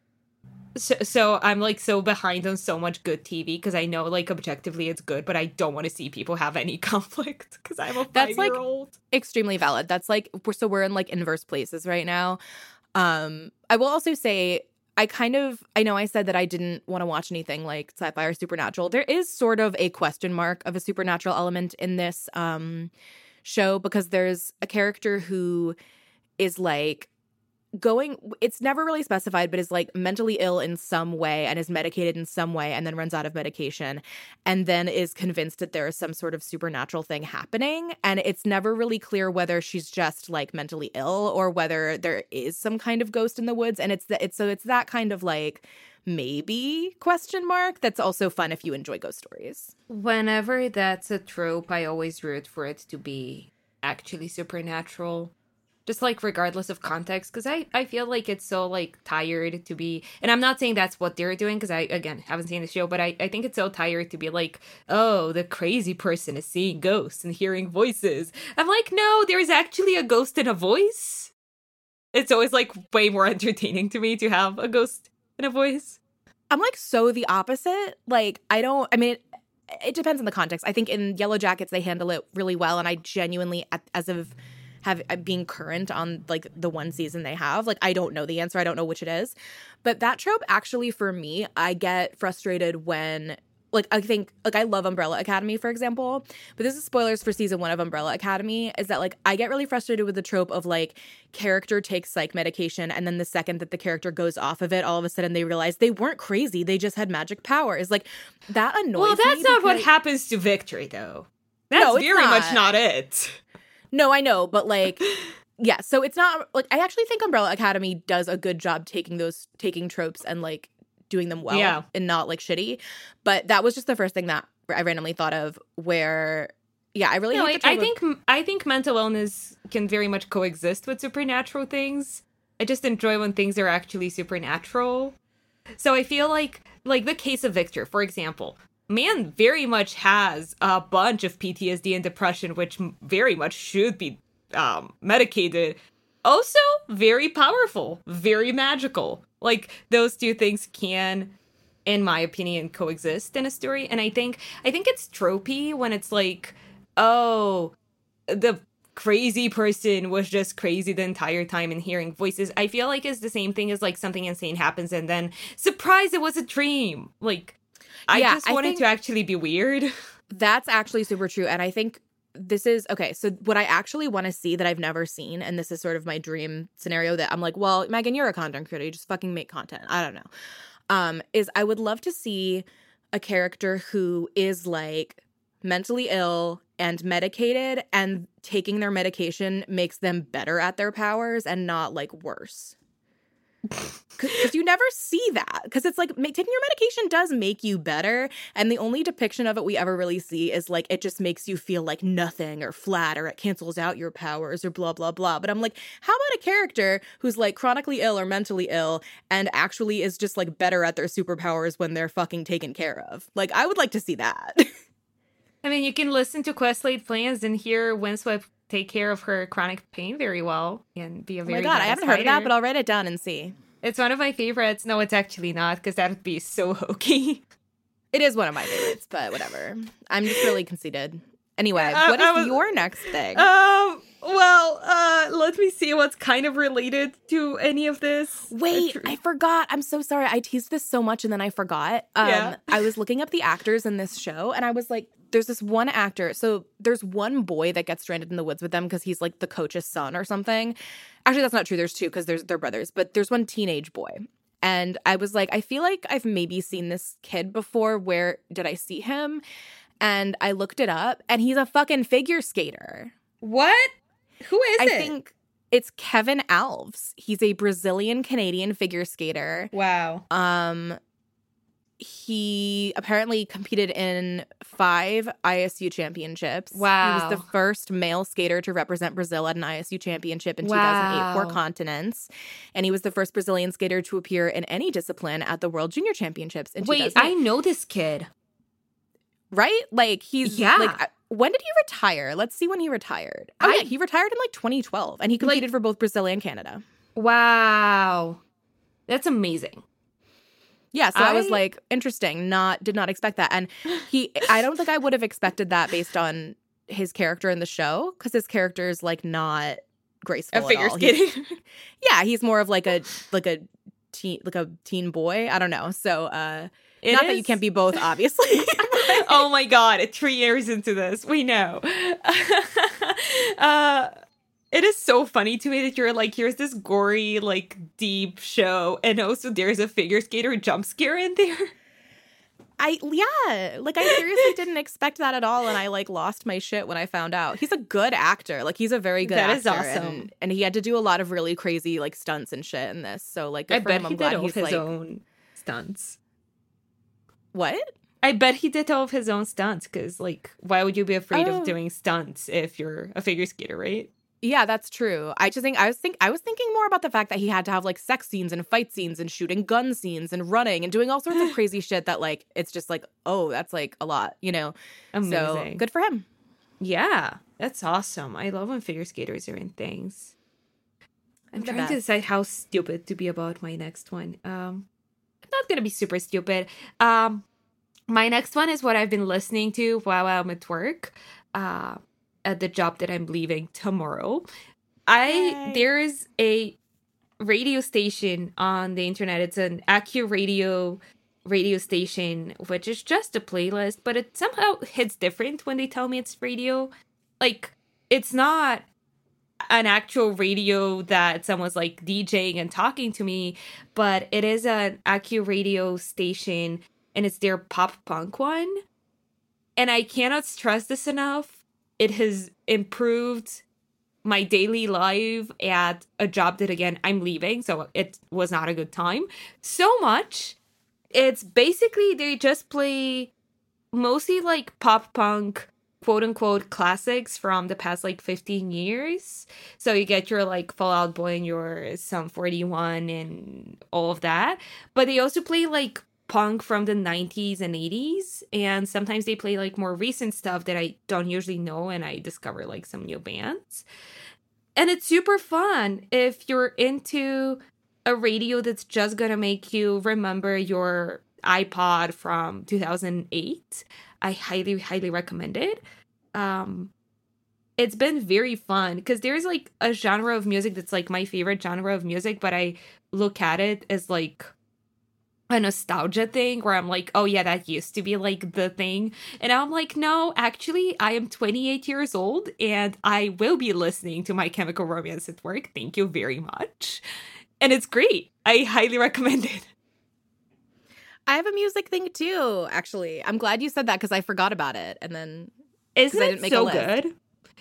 So I'm like so behind on so much good TV, because I know like objectively it's good, but I don't want to see people have any conflict because I'm a 5-year-old. That's like extremely valid. That's like we're in like inverse places right now. I will also say I know I said that I didn't want to watch anything like sci-fi or supernatural. There is sort of a question mark of a supernatural element in this show, because there's a character who is like it's never really specified, but is like mentally ill in some way and is medicated in some way, and then runs out of medication, and then is convinced that there is some sort of supernatural thing happening. And it's never really clear whether she's just like mentally ill or whether there is some kind of ghost in the woods. And it's that kind of like maybe question mark that's also fun if you enjoy ghost stories. Whenever that's a trope, I always root for it to be actually supernatural. Just, like, regardless of context, because I feel like it's so, like, tired to be... And I'm not saying that's what they're doing, because I, again, haven't seen the show, but I think it's so tired to be like, oh, the crazy person is seeing ghosts and hearing voices. I'm like, no, there's actually a ghost in a voice. It's always, like, way more entertaining to me to have a ghost in a voice. I'm, like, so the opposite. Like, it depends on the context. I think in Yellow Jackets, they handle it really well, and I genuinely, as of... being current on like the one season they have, like I don't know the answer, I don't know which it is, but that trope actually for me, I get frustrated when like, I think, like, I love Umbrella Academy, for example, but this is spoilers for season 1 of Umbrella Academy, is that, like, I get really frustrated with the trope of, like, character takes psych medication, and then the second that the character goes off of it, all of a sudden they realize they weren't crazy, they just had magic powers. Like, that annoys me. Well, that's not what happens to Victory, though. That's very much not it. No, I know, but, like, yeah, so it's not, like, I actually think Umbrella Academy does a good job taking tropes and, like, doing them well and not, like, shitty. But that was just the first thing that I randomly thought of where, yeah, I really hate the trope I think mental illness can very much coexist with supernatural things. I just enjoy when things are actually supernatural. So I feel like the case of Victor, for example, man very much has a bunch of PTSD and depression, which very much should be medicated. Also, very powerful, very magical. Like, those two things can, in my opinion, coexist in a story. And I think it's tropey when it's like, oh, the crazy person was just crazy the entire time and hearing voices. I feel like it's the same thing as, like, something insane happens and then, surprise, it was a dream. Like, I just want it to actually be weird. That's actually super true. And I think this is, okay, so what I actually want to see that I've never seen, and this is sort of my dream scenario that I'm like, well, Megan, you're a content creator, you just fucking make content. I don't know. Is I would love to see a character who is, like, mentally ill and medicated, and taking their medication makes them better at their powers and not, like, worse. Because you never see that. Because it's like, taking your medication does make you better. And the only depiction of it we ever really see is, like, it just makes you feel like nothing or flat, or it cancels out your powers or blah, blah, blah. But I'm like, how about a character who's, like, chronically ill or mentally ill and actually is just, like, better at their superpowers when they're fucking taken care of? Like, I would like to see that. I mean, you can listen to Questlaid Plans and hear Windswept take care of her chronic pain very well and be a very Oh my god, I haven't heard of that, but I'll write it down and see. It's one of my favorites. No, it's actually not, because that would be so hokey. It is one of my favorites, but whatever. I'm just really conceited. Anyway, what is your next thing? Let me see what's kind of related to any of this. Wait, I forgot. I'm so sorry. I teased this so much and then I forgot. I was looking up the actors in this show and I was like, there's this one actor. So there's one boy that gets stranded in the woods with them because he's, like, the coach's son or something. Actually, that's not true. There's two because they're brothers. But there's one teenage boy. And I was like, I feel like I've maybe seen this kid before. Where did I see him? And I looked it up, and he's a fucking figure skater. What? Who is it? I think it's Kevin Alves. He's a Brazilian-Canadian figure skater. Wow. He apparently competed in 5 ISU championships. Wow. He was the first male skater to represent Brazil at an ISU championship in 2008 for continents. And he was the first Brazilian skater to appear in any discipline at the World Junior Championships in 2008. Wait, I know this kid. Right? Like, he's... Yeah. Like, when did he retire? Let's see when he retired. Oh, yeah, he retired in, like, 2012. And he competed for both Brazil and Canada. Wow. That's amazing. Yeah, so I was like, interesting. Did not expect that. And I don't think I would have expected that based on his character in the show, because his character is, like, not graceful at all. Figure skating. Yeah, he's more of like a teen boy. I don't know. So not that you can't be both, obviously. Oh my god, 3 years into this, we know. It is so funny to me that you're like, here's this gory, like, deep show, and also there's a figure skater jump scare in there. I seriously didn't expect that at all, and I, like, lost my shit when I found out. He's a good actor. Like, he's a very good actor. That is awesome. And he had to do a lot of really crazy, like, stunts and shit in this. So, like, good I for bet him. he did all of his own stunts. What? I bet he did all of his own stunts, because, like, why would you be afraid of doing stunts if you're a figure skater, right? Yeah, that's true. I was thinking more about the fact that he had to have, like, sex scenes and fight scenes and shooting gun scenes and running and doing all sorts of crazy shit that, like, it's just like, oh, that's, like, a lot, you know? Amazing. So good for him. Yeah, that's awesome. I love when figure skaters are in things. I'm trying to decide how stupid to be about my next one. I'm not gonna be super stupid. My next one is what I've been listening to while I'm at work. At the job that I'm leaving tomorrow. There is a radio station on the internet. It's an AccuRadio radio station, which is just a playlist, but it somehow hits different when they tell me it's radio. Like, it's not an actual radio that someone's like DJing and talking to me, but it is an Accu radio station, and it's their pop punk one. And I cannot stress this enough. It has improved my daily life at a job that, again, I'm leaving, so it was not a good time. So much. It's basically, they just play mostly like pop punk, quote unquote, classics from the past like 15 years. So you get your like Fall Out Boy and your Sum 41 and all of that. But they also play like punk from the 90s and 80s. And sometimes they play like more recent stuff that I don't usually know. And I discover like some new bands. And it's super fun if you're into a radio that's just gonna make you remember your iPod from 2008. I highly, highly recommend it. It's been very fun because there's like a genre of music that's like my favorite genre of music, but I look at it as like a nostalgia thing where I'm like, oh yeah, that used to be like the thing. And I'm like, no, actually, I am 28 years old and I will be listening to My Chemical Romance at work. Thank you very much. And it's great. I highly recommend it. I have a music thing too, actually. I'm glad you said that because I forgot about it. And then isn't I it didn't make so a list. good?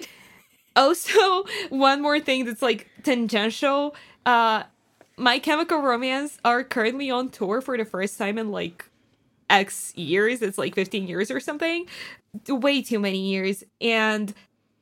Also, one more thing that's like tangential. My Chemical Romance are currently on tour for the first time in like X years. It's like 15 years or something. Way too many years. And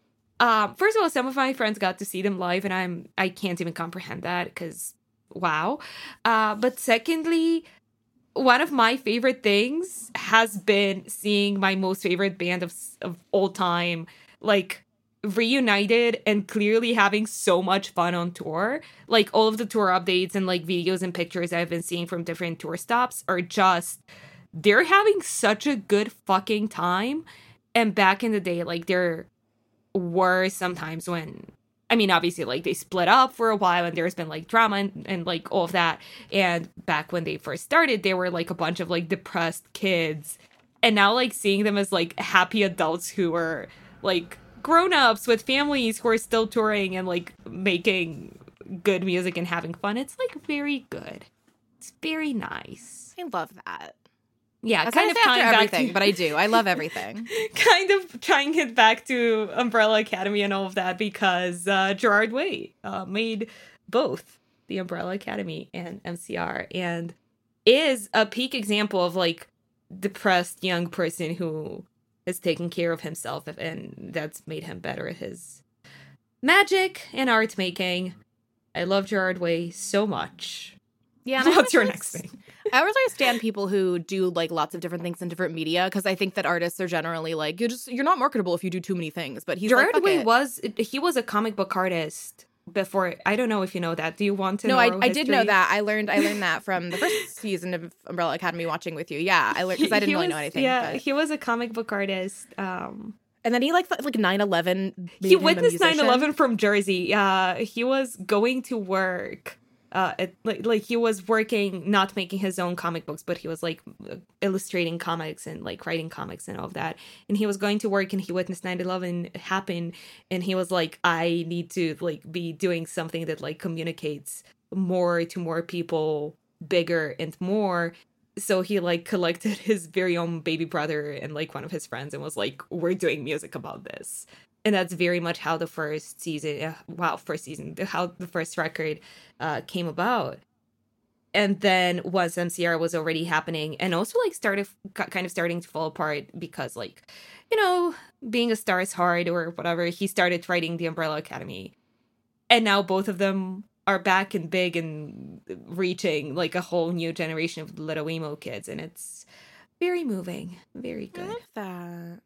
first of all, some of my friends got to see them live, and I can't even comprehend that because wow. But secondly, one of my favorite things has been seeing my most favorite band of all time, like, reunited and clearly having so much fun on tour. Like, all of the tour updates and, like, videos and pictures I've been seeing from different tour stops are just, they're having such a good fucking time. And back in the day, like, there were sometimes when, I mean, obviously, like, they split up for a while and there's been, like, drama and like, all of that. And back when they first started, they were, like, a bunch of, like, depressed kids. And now, like, seeing them as, like, happy adults who are, like, grown-ups with families who are still touring and, like, making good music and having fun, it's, like, very good. It's very nice. I love that. Yeah, I kind of tying back everything, to, but I do. I love everything. kind of trying it back to Umbrella Academy and all of that because Gerard Way made both the Umbrella Academy and MCR and is a peak example of like depressed young person who has taken care of himself and that's made him better at his magic and art making. I love Gerard Way so much. Yeah. What's your next thing? I always understand people who do like lots of different things in different media because I think that artists are generally like you're not marketable if you do too many things. But he's Gerard like, Way was a comic book artist before. I don't know if you know that. Do you want to know? No, I did know that. I learned that from the first season of Umbrella Academy watching with you. Yeah, I learned because I didn't really know anything. Yeah, but. He was a comic book artist. And then he like 9/11. He witnessed 9/11 from Jersey. He was going to work. He was working, not making his own comic books, but he was like illustrating comics and like writing comics and all of that. And he was going to work and he witnessed 9/11 happen. And he was like, I need to like be doing something that like communicates more to more people, bigger and more. So he like collected his very own baby brother and like one of his friends and was like, we're doing music about this. And that's very much how the first season, how the first record came about. And then once MCR was already happening and also like starting to fall apart because like, you know, being a star is hard or whatever, he started writing the Umbrella Academy. And now both of them are back and big and reaching like a whole new generation of little emo kids. And it's very moving. Very good. I love that.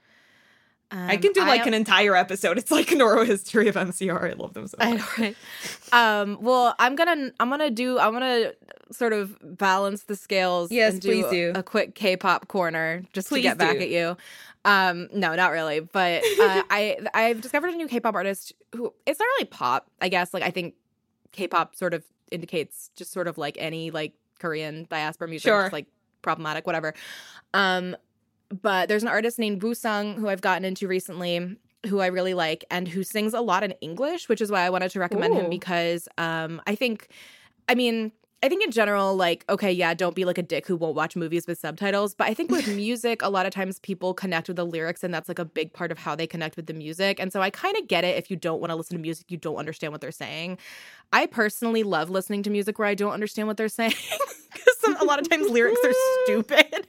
I can do like an entire episode. It's like an oral history of MCR. I love them so much. I know, right? Well, I'm gonna sort of balance the scales. Yes, and please do a quick K-pop corner just please to get back at you. No, not really, but I've discovered a new K-pop artist who it's not really pop. I guess like I think K-pop sort of indicates just sort of like any like Korean diaspora music, sure. Just, like problematic, whatever. But there's an artist named Woo-sung who I've gotten into recently, who I really like, and who sings a lot in English, which is why I wanted to recommend him, because I think in general, like, okay, yeah, don't be like a dick who won't watch movies with subtitles. But I think with music, a lot of times people connect with the lyrics, and that's like a big part of how they connect with the music. And so I kind of get it if you don't want to listen to music, you don't understand what they're saying. I personally love listening to music where I don't understand what they're saying, because a lot of times lyrics are stupid.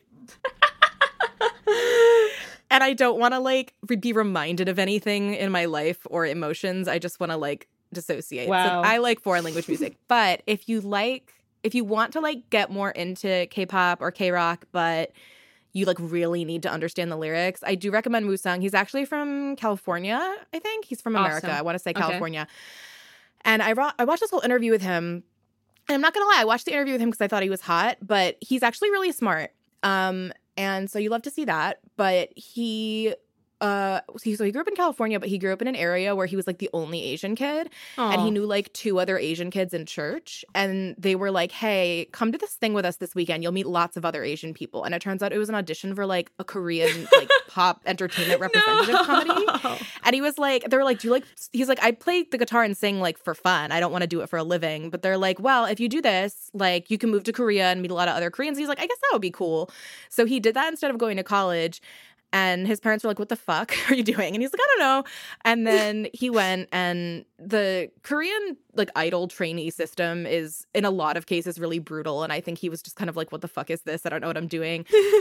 And I don't want to like be reminded of anything in my life or emotions. I just want to like dissociate. Wow. So I like foreign language music. But if you want to like get more into K-pop or K-rock, but you like really need to understand the lyrics, I do recommend Woo-sung. He's actually from California, I think. He's from America. I want to say California. Okay. And I watched this whole interview with him. And I'm not going to lie, I watched the interview with him because I thought he was hot, but he's actually really smart. And so you love to see that. But he grew up in California, but he grew up in an area where he was like the only Asian kid. Aww. And he knew like 2 other Asian kids in church. And they were like, hey, come to this thing with us this weekend. You'll meet lots of other Asian people. And it turns out it was an audition for like a Korean like pop entertainment representative comedy. And he was like, they were like, he's like, I play the guitar and sing like for fun. I don't want to do it for a living. But they're like, well, if you do this, like you can move to Korea and meet a lot of other Koreans. He's like, I guess that would be cool. So he did that instead of going to college. And his parents were like, what the fuck are you doing? And he's like, I don't know. And then he went, and the Korean like idol trainee system is in a lot of cases really brutal. And I think he was just kind of like, what the fuck is this? I don't know what I'm doing.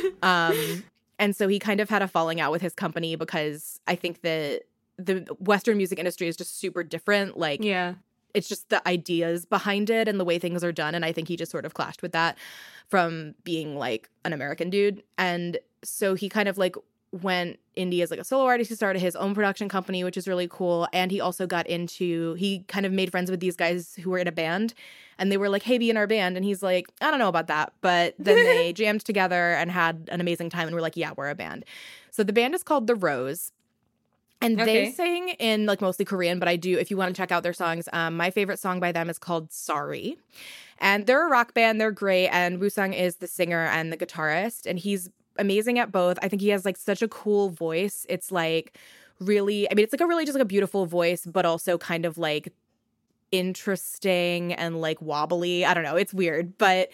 And so he kind of had a falling out with his company because I think that the Western music industry is just super different. Like, yeah, it's just the ideas behind it and the way things are done. And I think he just sort of clashed with that from being like an American dude. And so he kind of like went indie as like a solo artist. He started his own production company, which is really cool. And he also he kind of made friends with these guys who were in a band, and they were like, hey, be in our band. And he's like, I don't know about that. But then they jammed together and had an amazing time, and we're like, yeah, we're a band. So the band is called The Rose. And they sing in like mostly Korean, but if you want to check out their songs, my favorite song by them is called Sorry. And they're a rock band. They're great. And Woo-sung is the singer and the guitarist, and he's amazing at both. I think he has like such a cool voice. It's like really, I mean, it's like a really just like a beautiful voice, but also kind of like interesting and like wobbly. I don't know. It's weird. But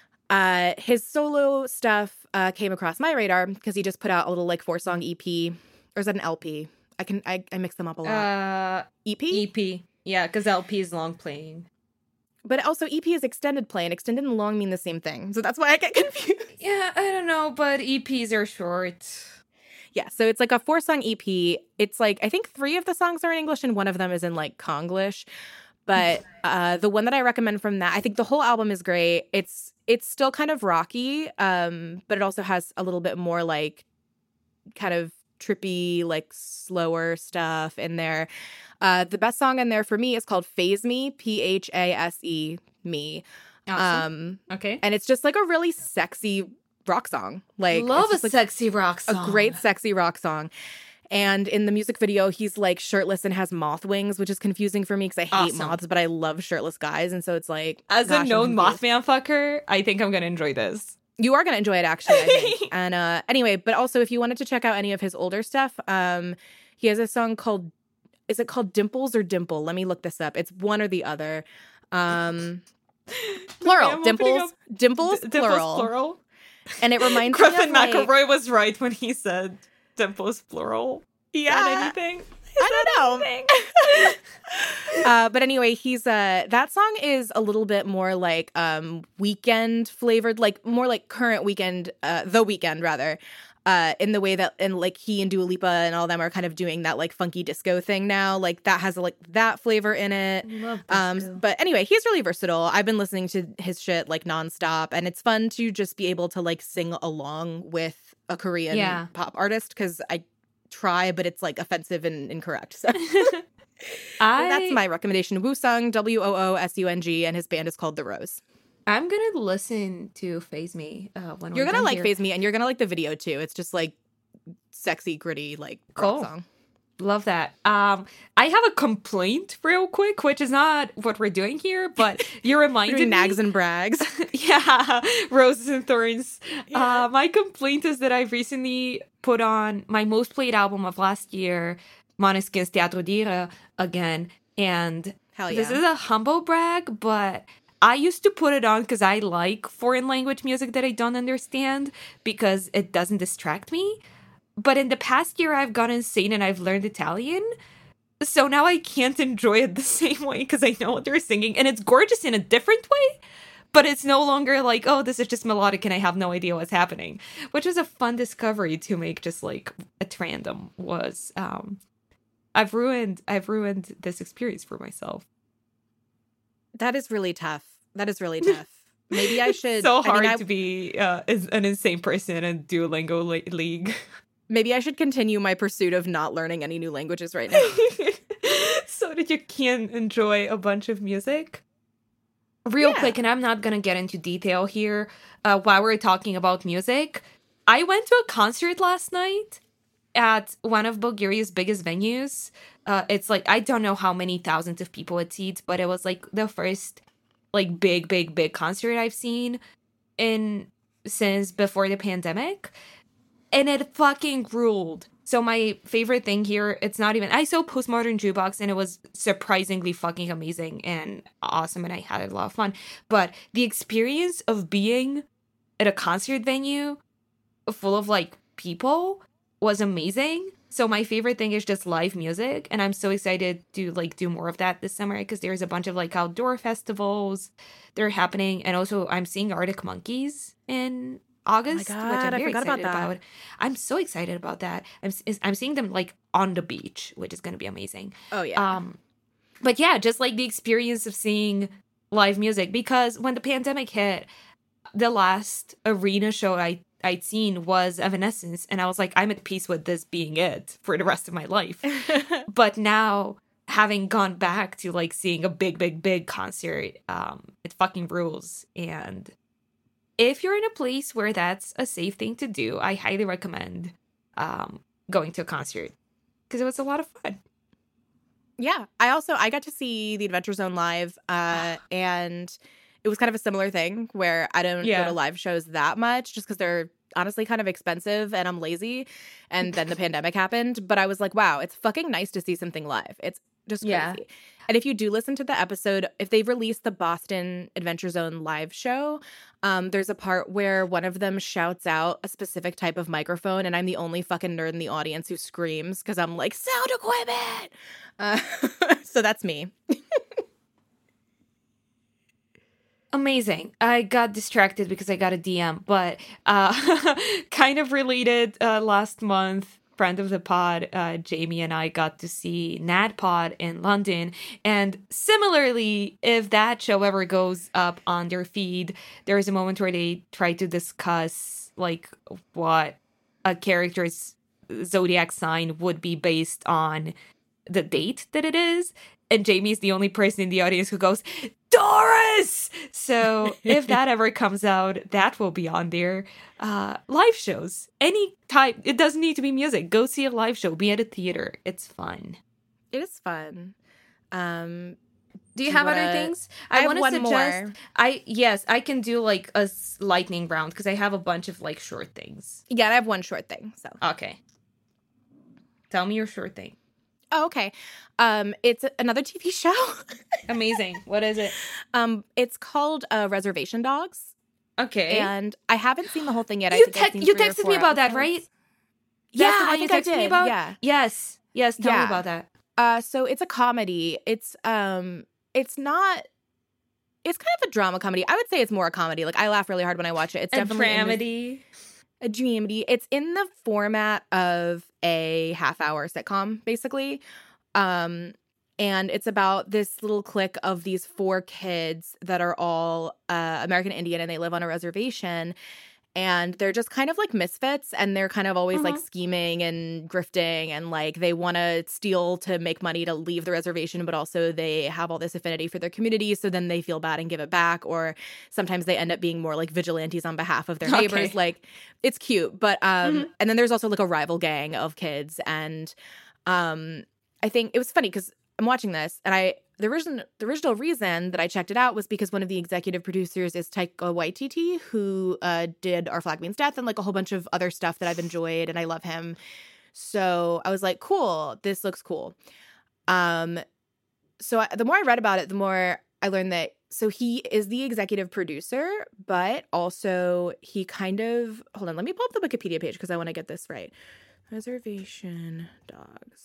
his solo stuff came across my radar because he just put out a little like 4-song EP. Or is that an LP? I mix them up a lot. EP? EP. Yeah, because LP is long playing. But also EP is extended play, and extended and long mean the same thing. So that's why I get confused. Yeah, I don't know, but EPs are short. Yeah, so it's like a 4-song EP. It's like, I think 3 of the songs are in English and 1 of them is in like Konglish. But the one that I recommend from that, I think the whole album is great. It's still kind of rocky, but it also has a little bit more like kind of trippy, like slower stuff in there. The best song in there for me is called Phase Me, Phase Me. Awesome. Okay. And it's just like a really sexy rock song. Like, love a like sexy rock song. A great sexy rock song. And in the music video, he's like shirtless and has moth wings, which is confusing for me because I hate moths, but I love shirtless guys. And so it's like, as a known Mothman fucker, I think I'm going to enjoy this. You are going to enjoy it, actually, I think. And anyway, but also if you wanted to check out any of his older stuff, he has a song called, is it called Dimples or Dimple? Let me look this up. It's one or the other. Plural. Dimples, plural. And it reminds me of Griffin McElroy was right when he said Dimples, plural. Yeah. Anything? I don't know. But anyway, he's that song is a little bit more like Weekend flavored, like more like current Weekend, The Weeknd rather, in the way that, and like he and Dua Lipa and all them are kind of doing that like funky disco thing now. Like that has like that flavor in it. Love disco. But anyway, he's really versatile. I've been listening to his shit like nonstop, and it's fun to just be able to like sing along with a Korean pop artist because I try, but it's like offensive and incorrect. So that's my recommendation. Woo-sung, Woosung, and his band is called The Rose. I'm gonna listen to Phase Me when you're gonna like here. Phase Me, and you're gonna like the video too. It's just like sexy, gritty, like rock song. Love that. I have a complaint real quick, which is not what we're doing here, but you reminded me. Nags and brags. Yeah, roses and thorns. Yeah. My complaint is that I've recently put on my most played album of last year, Måneskin's Teatro d'Ira, again. And Hell yeah. this is a humble brag, but I used to put it on because I like foreign language music that I don't understand because it doesn't distract me. But in the past year, I've gone insane and I've learned Italian. So now I can't enjoy it the same way because I know what they're singing. And it's gorgeous in a different way. But it's no longer like, oh, this is just melodic and I have no idea what's happening. Which is a fun discovery to make just like at random was. I've ruined this experience for myself. That is really tough. Maybe I should. So hard to be an insane person and Duolingo league. Maybe I should continue my pursuit of not learning any new languages right now. So that you can enjoy a bunch of music. Real quick, and I'm not going to get into detail here while we're talking about music. I went to a concert last night at one of Bulgaria's biggest venues. It's like, I don't know how many thousands of people it seats, but it was like the first like big concert I've seen since before the pandemic. And it fucking ruled. So my favorite thing here, it's not even... I saw Postmodern Jukebox and it was surprisingly fucking amazing and awesome and I had a lot of fun. But the experience of being at a concert venue full of like people was amazing. So my favorite thing is just live music. And I'm so excited to like do more of that this summer because there's a bunch of like outdoor festivals that are happening. And also I'm seeing Arctic Monkeys in August, oh my God, which I'm very excited about that. about. I'm so excited about that. I'm seeing them like on the beach, which is going to be amazing. Oh yeah. But yeah, just like the experience of seeing live music, because when the pandemic hit, the last arena show I'd seen was Evanescence, and I was like, I'm at peace with this being it for the rest of my life. But now, having gone back to like seeing a big concert, it fucking rules. And if you're in a place where that's a safe thing to do, I highly recommend going to a concert because it was a lot of fun. Yeah, I got to see the Adventure Zone live, and it was kind of a similar thing where I don't go to live shows that much just because they're honestly kind of expensive and I'm lazy. And then the pandemic happened, but I was like, wow, it's fucking nice to see something live. It's just crazy. Yeah. And if you do listen to the episode, if they've released the Boston Adventure Zone live show, there's a part where one of them shouts out a specific type of microphone, and I'm the only fucking nerd in the audience who screams because I'm like, sound equipment! So that's me. Amazing. I got distracted because I got a DM, but kind of related, last month, friend of the pod, Jamie and I got to see NADPOD in London. And similarly, if that show ever goes up on their feed, there is a moment where they try to discuss like what a character's zodiac sign would be based on the date that it is. And Jamie's the only person in the audience who goes, Taurus! So if that ever comes out, that will be on there. Live shows, any type. It doesn't need to be music. Go see a live show. Be at a theater. It's fun. It is fun. Do you have other things? I want to suggest more. I can do like a lightning round because I have a bunch of like short things. Yeah, I have one short thing. So okay, tell me your short thing. Oh, okay. It's another TV show. Amazing. What is it? It's called Reservation Dogs. Okay. And I haven't seen the whole thing yet. You texted me about that, right? Yeah, I think I did. Me about? Yeah. Yes. Tell me about that. So it's a comedy. It's not. It's kind of a drama comedy. I would say it's more a comedy. Like I laugh really hard when I watch it. It's definitely a dramedy. It's in the format of a half-hour sitcom, basically. And it's about this little clique of these 4 kids that are all American Indian, and they live on a reservation. And they're just kind of like misfits, and they're kind of always like scheming and grifting, and like they want to steal to make money to leave the reservation, but also they have all this affinity for their community, so then they feel bad and give it back, or sometimes they end up being more like vigilantes on behalf of their neighbors. Like it's cute, but and then there's also like a rival gang of kids, and I think it was funny because I'm watching this, and the original reason that I checked it out was because one of the executive producers is Taika Waititi, who did Our Flag Means Death and like a whole bunch of other stuff that I've enjoyed, and I love him. So I was like, cool, this looks cool. So the more I read about it, the more I learned that so he is the executive producer, but also he kind of hold on, let me pull up the Wikipedia page because I want to get this right. Reservation Dogs.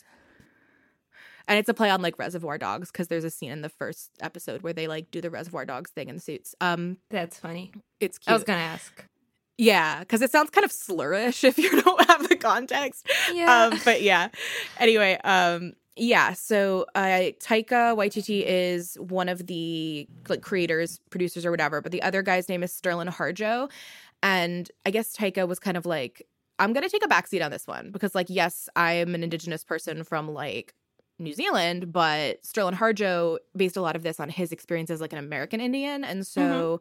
And it's a play on like Reservoir Dogs because there's a scene in the first episode where they like do the Reservoir Dogs thing in the suits. That's funny. It's cute. I was gonna ask. Yeah, because it sounds kind of slurish if you don't have the context. Yeah. But yeah. Anyway, yeah. So Taika Waititi is one of the like creators, producers, or whatever. But the other guy's name is Sterling Harjo, and I guess Taika was kind of like, I'm gonna take a backseat on this one because like, yes, I am an Indigenous person from like New Zealand, but Sterling Harjo based a lot of this on his experience as like an American Indian, and so,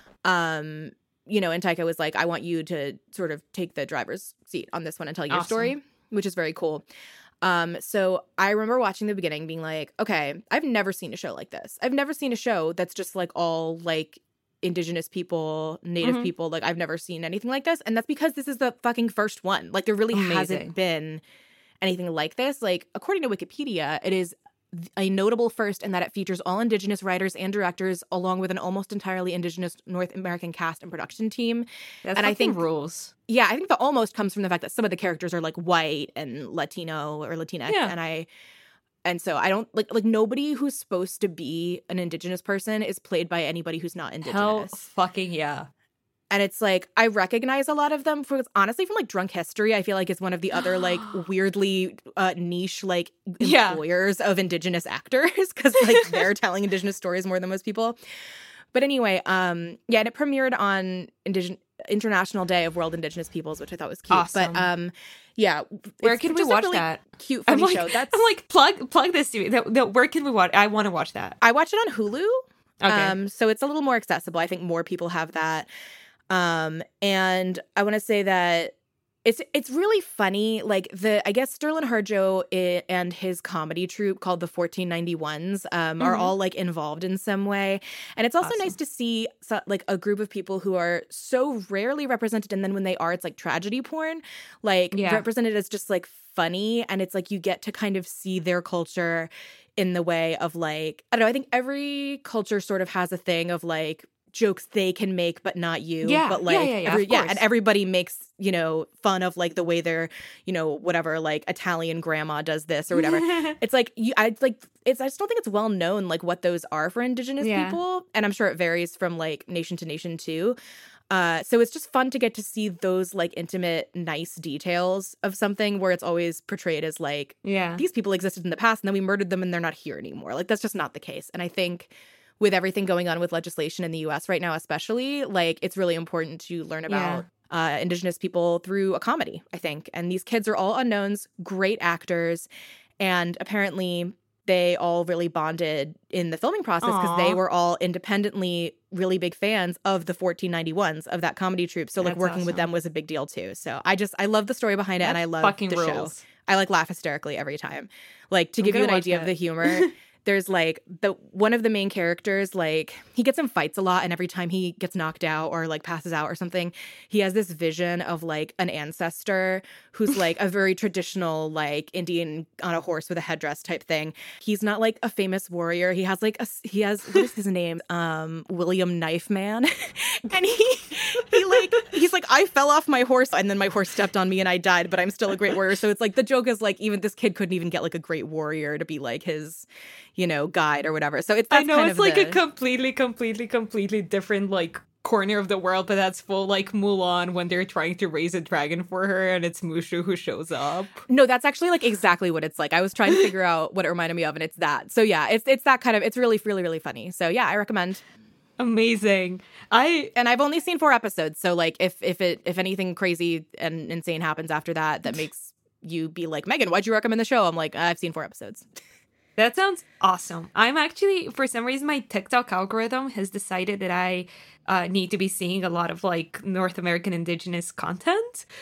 you know, and Taika was like, I want you to sort of take the driver's seat on this one and tell your story, which is very cool. So I remember watching the beginning being like, okay, I've never seen a show like this. I've never seen a show that's just like all like Indigenous people, Native people. Like I've never seen anything like this. And that's because this is the fucking first one. Like there really hasn't been anything like this. Like according to Wikipedia, it is a notable first in that it features all Indigenous writers and directors along with an almost entirely Indigenous North American cast and production team. That's and I think rules. Yeah, I think the almost comes from the fact that some of the characters are like white and Latino or Latinx. Yeah. And so I don't like nobody who's supposed to be an Indigenous person is played by anybody who's not Indigenous. Hell fucking yeah. And it's like, I recognize a lot of them honestly from like Drunk History. I feel like it's one of the other like weirdly niche like employers of Indigenous actors because like they're telling Indigenous stories more than most people. But anyway, and it premiered on International Day of World Indigenous Peoples, which I thought was cute. Awesome. But yeah, where can we watch really that? Cute funny show. I'm like plug this to me. Where can we watch? I want to watch that. I watch it on Hulu. Okay. So it's a little more accessible. I think more people have that. And I want to say that it's really funny. Like I guess Sterling Harjo and his comedy troupe called the 1491s are all like involved in some way. And it's also nice to see like a group of people who are so rarely represented. And then when they are, it's like tragedy porn, like represented as just like funny. And it's like you get to kind of see their culture in the way of like, I don't know, I think every culture sort of has a thing of like jokes they can make but not you. But like and everybody makes, you know, fun of like the way their, you know, whatever, like Italian grandma does this or whatever. It's like I just don't think it's well known like what those are for Indigenous people, and I'm sure it varies from like nation to nation too. So it's just fun to get to see those like intimate, nice details of something where it's always portrayed as like, these people existed in the past and then we murdered them and they're not here anymore. Like that's just not the case. And I think with everything going on with legislation in the US right now, especially, like it's really important to learn about Indigenous people through a comedy, I think. And these kids are all unknowns, great actors, and apparently they all really bonded in the filming process because they were all independently really big fans of the 1491s, of that comedy troupe. So like working with them was a big deal too. So I love the story behind it, and I love the show. I like laugh hysterically every time. Like to give you an idea of the humor, there's like one of the main characters, like he gets in fights a lot, and every time he gets knocked out or like passes out or something, he has this vision of like an ancestor who's like a very traditional like Indian on a horse with a headdress type thing. He's not like a famous warrior. He has what is his name? William Knife Man. And he's like, I fell off my horse and then my horse stepped on me and I died, but I'm still a great warrior. So it's like the joke is like even this kid couldn't even get like a great warrior to be like his, you know, guide or whatever. So it's like a completely different like corner of the world, but that's full like Mulan when they're trying to raise a dragon for her and it's Mushu who shows up. No, that's actually like exactly what it's like. I was trying to figure out what it reminded me of, and it's that. So yeah, it's that kind of, it's really, really, really funny. So yeah, I recommend. Amazing. I've only seen 4 episodes, so like if anything crazy and insane happens after that makes you be like, Megan, why'd you recommend the show? I'm like, I've seen 4 episodes. That sounds awesome. I'm actually, for some reason, my TikTok algorithm has decided that I need to be seeing a lot of like North American Indigenous content.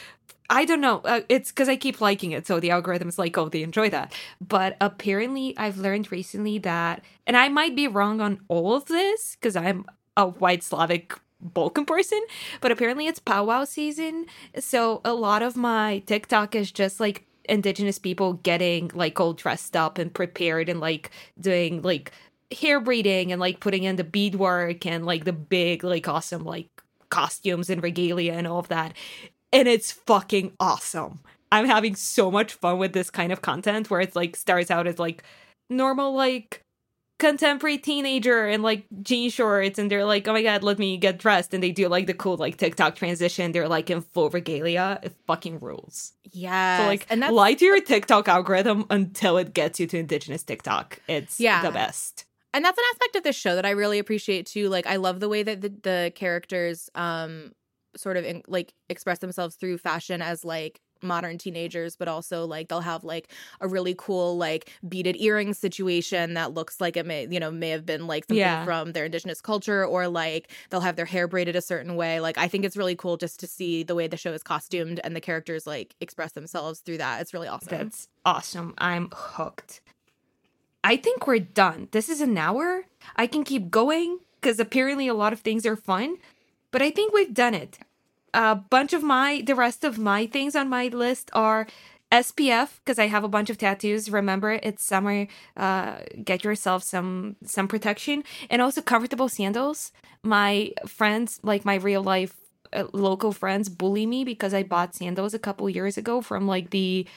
I don't know. It's because I keep liking it, so the algorithm's like, oh, they enjoy that. But apparently, I've learned recently that, and I might be wrong on all of this because I'm a white Slavic Balkan person, but apparently it's powwow season. So a lot of my TikTok is just like indigenous people getting like all dressed up and prepared and like doing like hair braiding and like putting in the beadwork and like the big like awesome like costumes and regalia and all of that. And it's fucking awesome. I'm having so much fun with this kind of content where it's like starts out as like normal like contemporary teenager and like jean shorts, and they're like, oh my god, let me get dressed, and they do like the cool like TikTok transition. They're like in full regalia. It fucking rules. Yeah. So like, and that's lie to your TikTok algorithm until it gets you to indigenous TikTok. It's the best. And that's an aspect of this show that I really appreciate too. Like, I love the way that the characters sort of like express themselves through fashion as like modern teenagers, but also like they'll have like a really cool like beaded earring situation that looks like it may have been like something from their indigenous culture, or like they'll have their hair braided a certain way. Like, I think it's really cool just to see the way the show is costumed and the characters like express themselves through that. It's really awesome. That's awesome. I'm hooked. I think we're done. This is an hour. I can keep going because apparently a lot of things are fun, but I think we've done it. A bunch of the rest of my things on my list are SPF, because I have a bunch of tattoos. Remember, it's summer. Get yourself some protection, and also comfortable sandals. My friends, like my real life local friends, bully me because I bought sandals a couple years ago from like the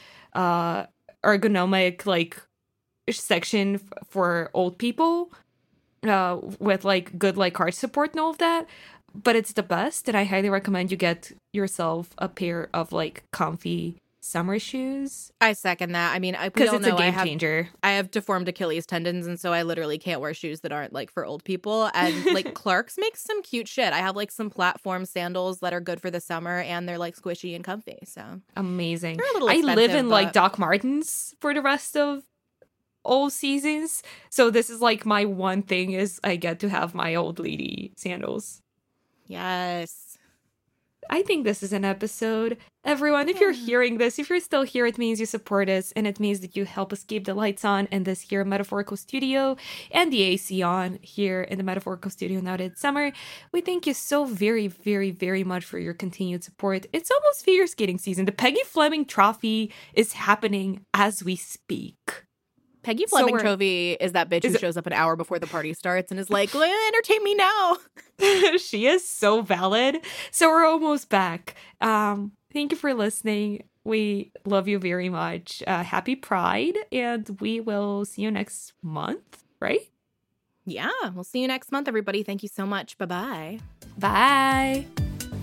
ergonomic like section for old people with like good like arch support and all of that. But it's the best, and I highly recommend you get yourself a pair of like comfy summer shoes. I second that. I mean, because it's a game changer. I have deformed Achilles tendons, and so I literally can't wear shoes that aren't like for old people. And like Clark's makes some cute shit. I have like some platform sandals that are good for the summer, and they're like squishy and comfy. So amazing. They're a little I live in like Doc Martens for the rest of all seasons, so this is like my one thing is I get to have my old lady sandals. Yes. I think this is an episode. Everyone, if you're hearing this, if you're still here, it means you support us, and it means that you help us keep the lights on in this here metaphorical studio and the AC on here in the metaphorical studio now that it's summer. We thank you so very, very, very much for your continued support. It's almost figure skating season. The Peggy Fleming Trophy is happening as we speak. Peggy Fleming Trophy is that bitch who shows up an hour before the party starts and is like, entertain me now. She is so valid. So we're almost back. Thank you for listening. We love you very much. Happy Pride, and we will see you next month, right? Yeah, we'll see you next month, everybody. Thank you so much. Bye-bye. Bye.